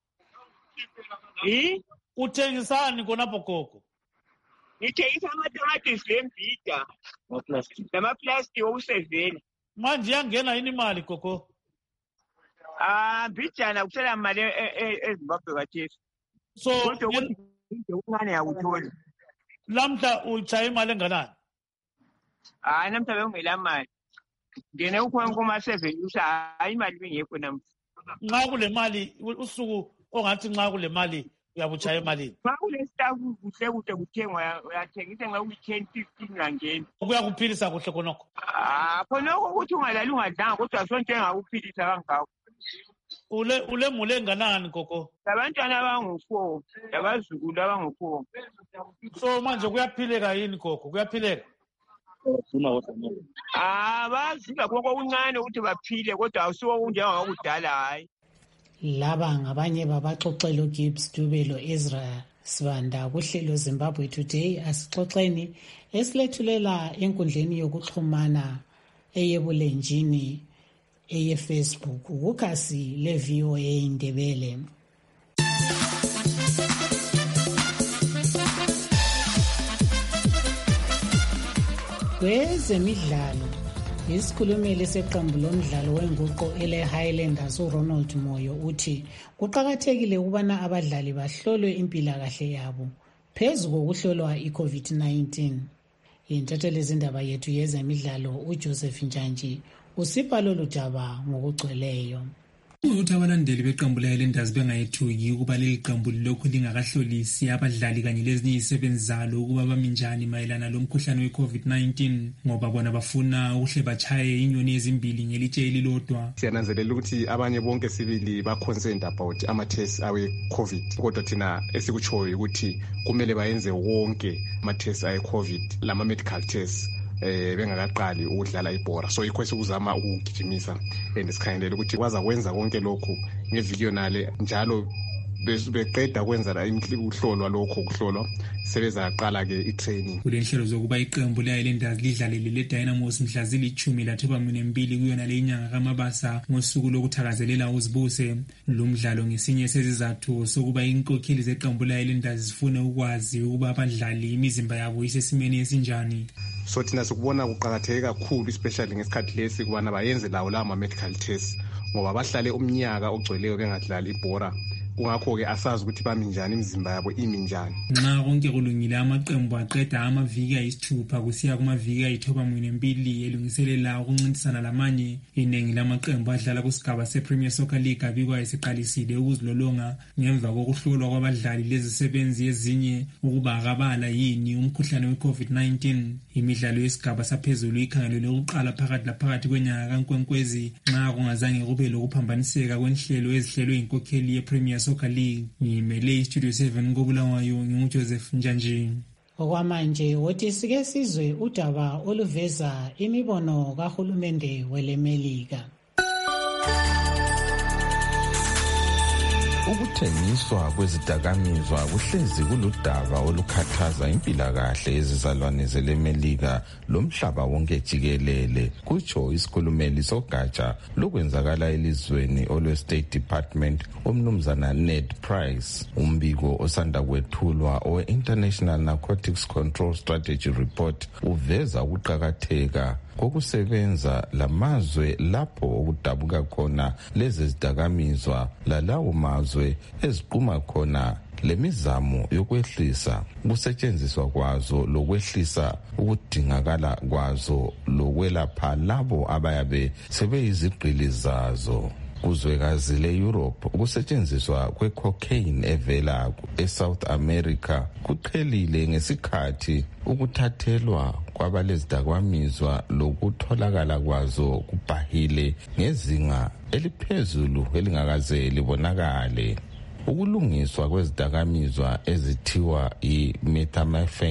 S5: Eh?
S13: Uthengisani konapho gogo?
S5: Ngithengisa amatomatisi lembida. Amaplastic. Amaplastic okusevela.
S13: Manje yangena yini imali gogo?
S5: Ah, mbijana kusela imali eZimbabwe kathesi.
S13: So
S5: kodwa uncane yakuthola.
S13: Lamhla uchaye imali enganani?
S5: Hayi namhla bengela mali. Ngene ukhona kuma seven usa hayi imali bengekho namhla.
S13: Nxa kule mali usuku ongathi nxa kule mali uyabuchaya imali.
S5: Nxa kule staff kuhle kuhle kuthengwa uyathengisa ngaku ten fifteen rangeni.
S13: Kuyakuphilisa kuhle konokho.
S5: Ah, khonokho ukuthi ungalali ungadlanga kodwa sonke ngakuphilisa kangakho.
S13: Ule ule mule enganani gogo?
S5: Abantwana abangu-four, abazukulu abangu-four.
S13: So manje kuyaphileka yini gogo? Kuyaphileka?
S5: Ah, bazika konke okuncane ukuthi baphile kodwa awusiwo kunjengakudala hayi.
S3: Laba ngabanye babaxoxela uGibbs Dube lo Ezra Sibanda kuhlelo Zimbabwe Today. Asixoxeni esilethulela enkundleni yokuxhumana eyebulenjini eye Facebook ukasi le V O A Indebele. Kwezemidlalo isikhulumeli seqembu lomdlalo wenguqo ele Highlanders uRonald Moyo uthi kuqakathekile ukubana abadlali bahlolwe impilakahle yabo phezu kokuhlolwa iCovid nineteen. Intatheli zindaba yethu yezemidlalo uJoseph Njanji usipha lolu daba ngokugcweleyo.
S10: Ukuthi abalandeli beqembu leHighlanders bengayethuki ukuba leli qembu lokhu lingakahlolisi abadlali kanye lezinye izisebenzi zalo ukuba bami njani mayelana lomkhuhlane weCovid nineteen ngoba bona bafuna ukuhle bachaye inyoni ezimbili ngelitshe elilodwa.
S14: Siyananzelela ukuthi abanye bonke sibili ba concerned about ama tests awe COVID kodwa thina esikuchoyo ukuthi kumele bayenze wonke ama tests awe COVID lama medical tests eh bengakaqali ukudlala ibhola. So ikho esikuzama ukugijimisa esikhangelela ukuthi kwaza kwenza konke lokho ngevideo nale njalo beqeda kwenza la ukuhlolwa lokho kuhlolwa sebezaqala ke itraining.
S10: Kulenhlelo zokuba iqembu leHighlanders lidlalele leDynamos mhla zilithumi latheba mbili kuyona le inyanga kaMabasa ngosuku lokuthakazelela uzibuse. Lo mdlalo ngesinye sezizathu sokuba inkokheli zeqembu leHighlanders zifune ukwazi ukuba abadlali imizimba yabo isesimeni esinjani.
S14: So thina sikubona kuqakatheke kakhulu especially ngesikhathi lesi kubana bayenze lawo la ama medical tests ngoba bahlale umnyaka ogcweleyo bengadlali ibhola. Kungakho ke asazi ukuthi bami njani imizimba yabo imi njani.
S10: Nxa konke kulungile amaqembu aqeda amaviki ayisithupha kusiya kumaviki ayithoba mbili elungiselela ukuncintisana lamanye. Iningi lamaqembu adlala kusigaba sePremier Soccer League abikwa esiqalisile ukuzilolonga ngemva kokuhlolwa kwabadlali lezisebenzi ezinye ukuba akabala yini umkhuhlane weCovid nineteen. Imidlalo yesigaba saphezulu ikhangelelwe ukuqala phakathi laphakathi kwenyanga kaNkwenkwezi nxa kungazange kube lokuphambaniseka kwenhlelo ezihlelwe inkokheli yePremier Soccer League. Ngimele iStudio seven koBulawayo nginguJoseph Njanji.
S3: Okwamanje wothi sike sizwe udaba oluveza imibono kahulumende weleMelika.
S21: Ukuthengiswa kwezidakamizwa kuhlezi kuludaba olukhathaza impilakahle yezizalwane zeleMelika lomhlaba wonke jikelele, kutsho isikhulumeli sogatsha lokwenzakala elizweni olwe-State Department umnumzana Ned Price. Umbiko osanda kwethulwa owe-International Narcotics Control Strategy Report uveza ukuqakatheka kokusebenza lamazwe lapho okudabuka khona lezi zidakamizwa lalawo mazwe eziqhuma khona lemizamo yokwehlisa ukusetshenziswa kwazo lokwehlisa ukudingakala kwazo lokwelapha labo abayabe sebeyizigqili zazo. Kuzwekazi le-Europe ukusetshenziswa kwe-cocaine evela eSouth America kuqhelile ngesikhathi ukuthathelwa kwabalezidakamizwa lokutholakala kwazo kubhahile ngezinga eliphezulu elingakaze libonakale. Ukulungiswa kwezidakamizwa ezithiwa i-methamphetamine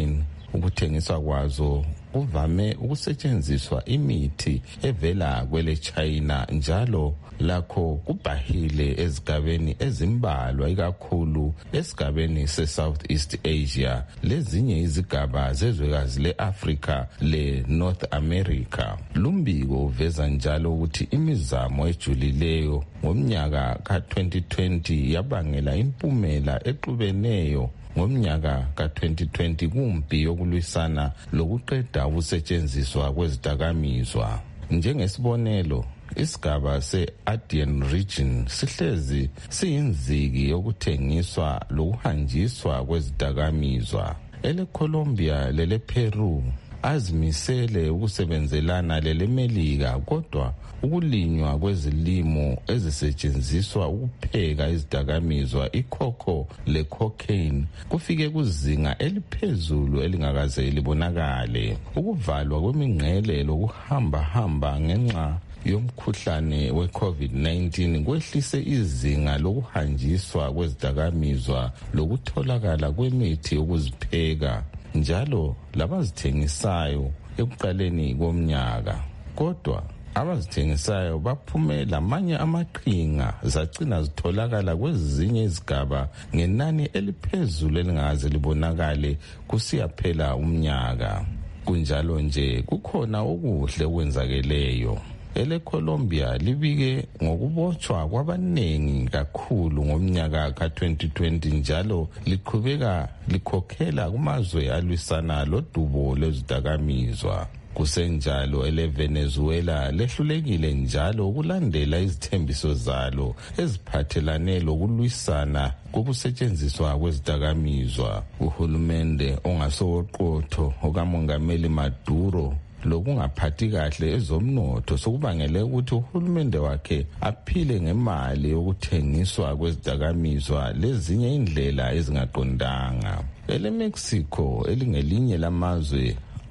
S4: ukuthengiswa kwazo kuvame ukusetshenziswa imithi evela kwele China njalo lakho kubhahile ezigabeni ezimbalwa ikakhulu esigabeni se-Southeast Asia lezinye izigaba zezwekazi le-Africa le-North America. Lumbiko uveza njalo ukuthi imizamo ejulileyo ngomnyaka ka twenty twenty yabangela impumela exubeneyo ngomnyaka ka twenty twenty kumpi yokulwisana lokuqeda ukusetshenziswa kwezidakamizwa. Njengesibonelo, isigaba se-Andean region sihlezi siyinziki yokuthengiswa lokuhanjiswa kwezidakamizwa. Ele Colombia lele Peru azimisele ukusebenzelana lele Melika, kodwa ukulinywa kwezilimo ezisetshenziswa ukupheka izidakamizwa icocoa le cocaine kufike kuzinga eliphezulu elingakaze libonakale. Ukuvalwa kwemingcele lokuhamba hamba ngenxa yomkhuhlane we COVID nineteen kwehlise izinga lokuhanjiswa kwezidakamizwa lokutholakala kwemithi yokuzipheka njalo labazithengisayo ekuqaleni komnyaka. Kodwa abazithengisayo baphume lamanye amaqhinga zagcina zitholakala kwezinye izigaba ngenani eliphezulu elingaze libonakale kusiyaphela umnyaka. Kunjalo nje kukhona okuhle okwenzakeleyo. Ele Colombia libike ngokubotshwa kwabanengi kakhulu ngomnyaka ka twenty twenty njalo liqhubeka likhokhela kumazwe alwisana lodubo lwezidakamizwa. Kusenjalo ele Venezuela lehlulekile njalo ukulandela izithembiso zalo eziphathelane lokulwisana kokusetshenziswa kwezidakamizwa. Uhulumende ongasowoqotho okamongameli Maduro lokungaphathi kahle ezomnotho sokubangele ukuthi uhulumende wakhe aphile ngemali yokuthengiswa kwezidakamizwa lezinye indlela ezingaqondanga. Ele Mexico elingelinye lamazwe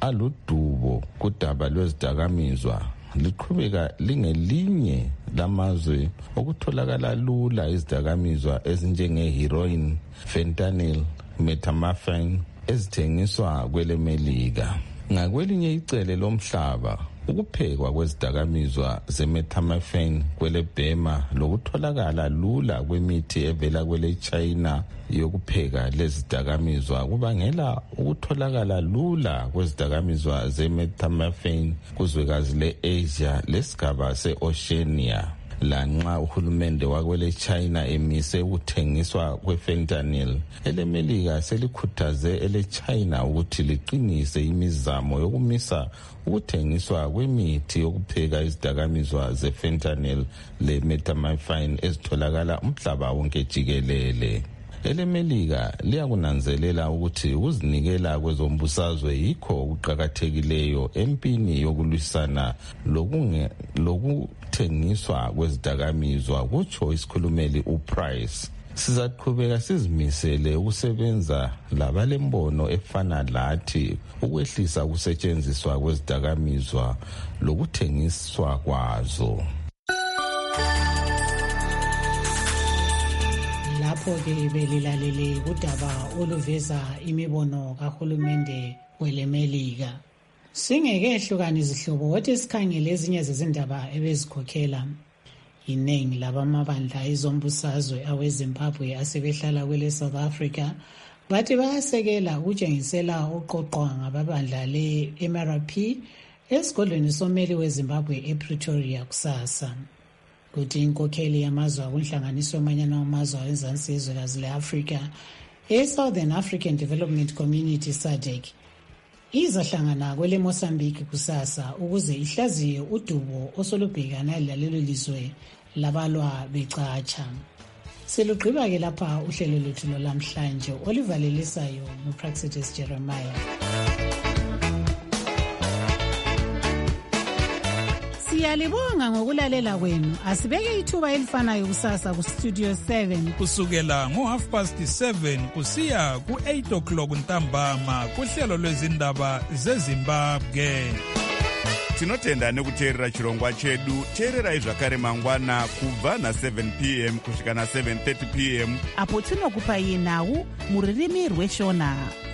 S4: aludubo kudaba lwezidakamizwa liqhubeka lingelinye lamazwe okutholakala lula izidakamizwa ezinjenge heroin, fentanyl, methamphetamine ezithengiswa kwele Melika. Ngakwelinye icele lomhlaba ukuphekwa kwezidakamizwa zemethamphetamine kwele Burma lokutholakala lula kwemithi evela kwele China yokupheka lezidakamizwa kubangela ukutholakala lula kwezidakamizwa zemethamphetamine kuzwekazi le-Asia lesigaba se-Oceania. Lanxa uhulumende wakwele China emise ukuthengiswa kwe-fentanyl, ele Melika selikhuthaze ele China ukuthi liqinise imizamo yokumisa ukuthengiswa kwemithi yokupheka izidakamizwa ze-fentanyl le-methamphetamine ezitholakala umhlaba wonke jikelele. Ele Melika liyakunanzelela ukuthi ukuzinikela kwezombusazwe yikho okuqhakathekileyo empini yokulwisana lokuthengiswa kwezidakamizwa, kutsho isikhulumeli uPrice. Sizaqhubeka sizimisele ukusebenza labalembono efana lathi ukwehlisa ukusetshenziswa kwezidakamizwa lokuthengiswa kwazo.
S3: Lapho-ke belilalele kudaba oluveza imibono kahulumende wele Melika. Singekehlukana izihlobo wothi sikhangele ezinye zezindaba ebezikhokhela iningi labamabandla ezombusazwe aweZimbabwe asebehlala kwele South Africa bathi bayasekela ukutshengisela uqoqwa ngababandla le-M R P esigodlweni someli weZimbabwe ePretoria kusasa. Kuthi inkokheli yamazwe akunhlanganiso yomanyano wamazwe awenzansi yezwekazi le-Afrika e-Southern African Development Community S A D C izahlangana kwele Mozambique kusasa ukuze ihlaziye udubo osolubhekana lalelo lizwe labalwa becatsha. Selugqiba-ke lapha uhlelo lwethu lwalamhlanje olivalelisayo nguPraxitis Jeremiah. Siyalibonga ngokulalela kwenu. Asibeke ithuba elifanayo kusasa ku Studio seven
S15: kusukela ngo half past seven kusiya ku eight o'clock ntambama kuhlelo lwezindaba zeZimbabwe.
S16: Tinotenda nekuteerera chirongwa chedu. Teererai zvakare mangwana kubva na seven p m kusvika na seven thirty p m
S18: apo tinokupai nhau muririmi rweshona.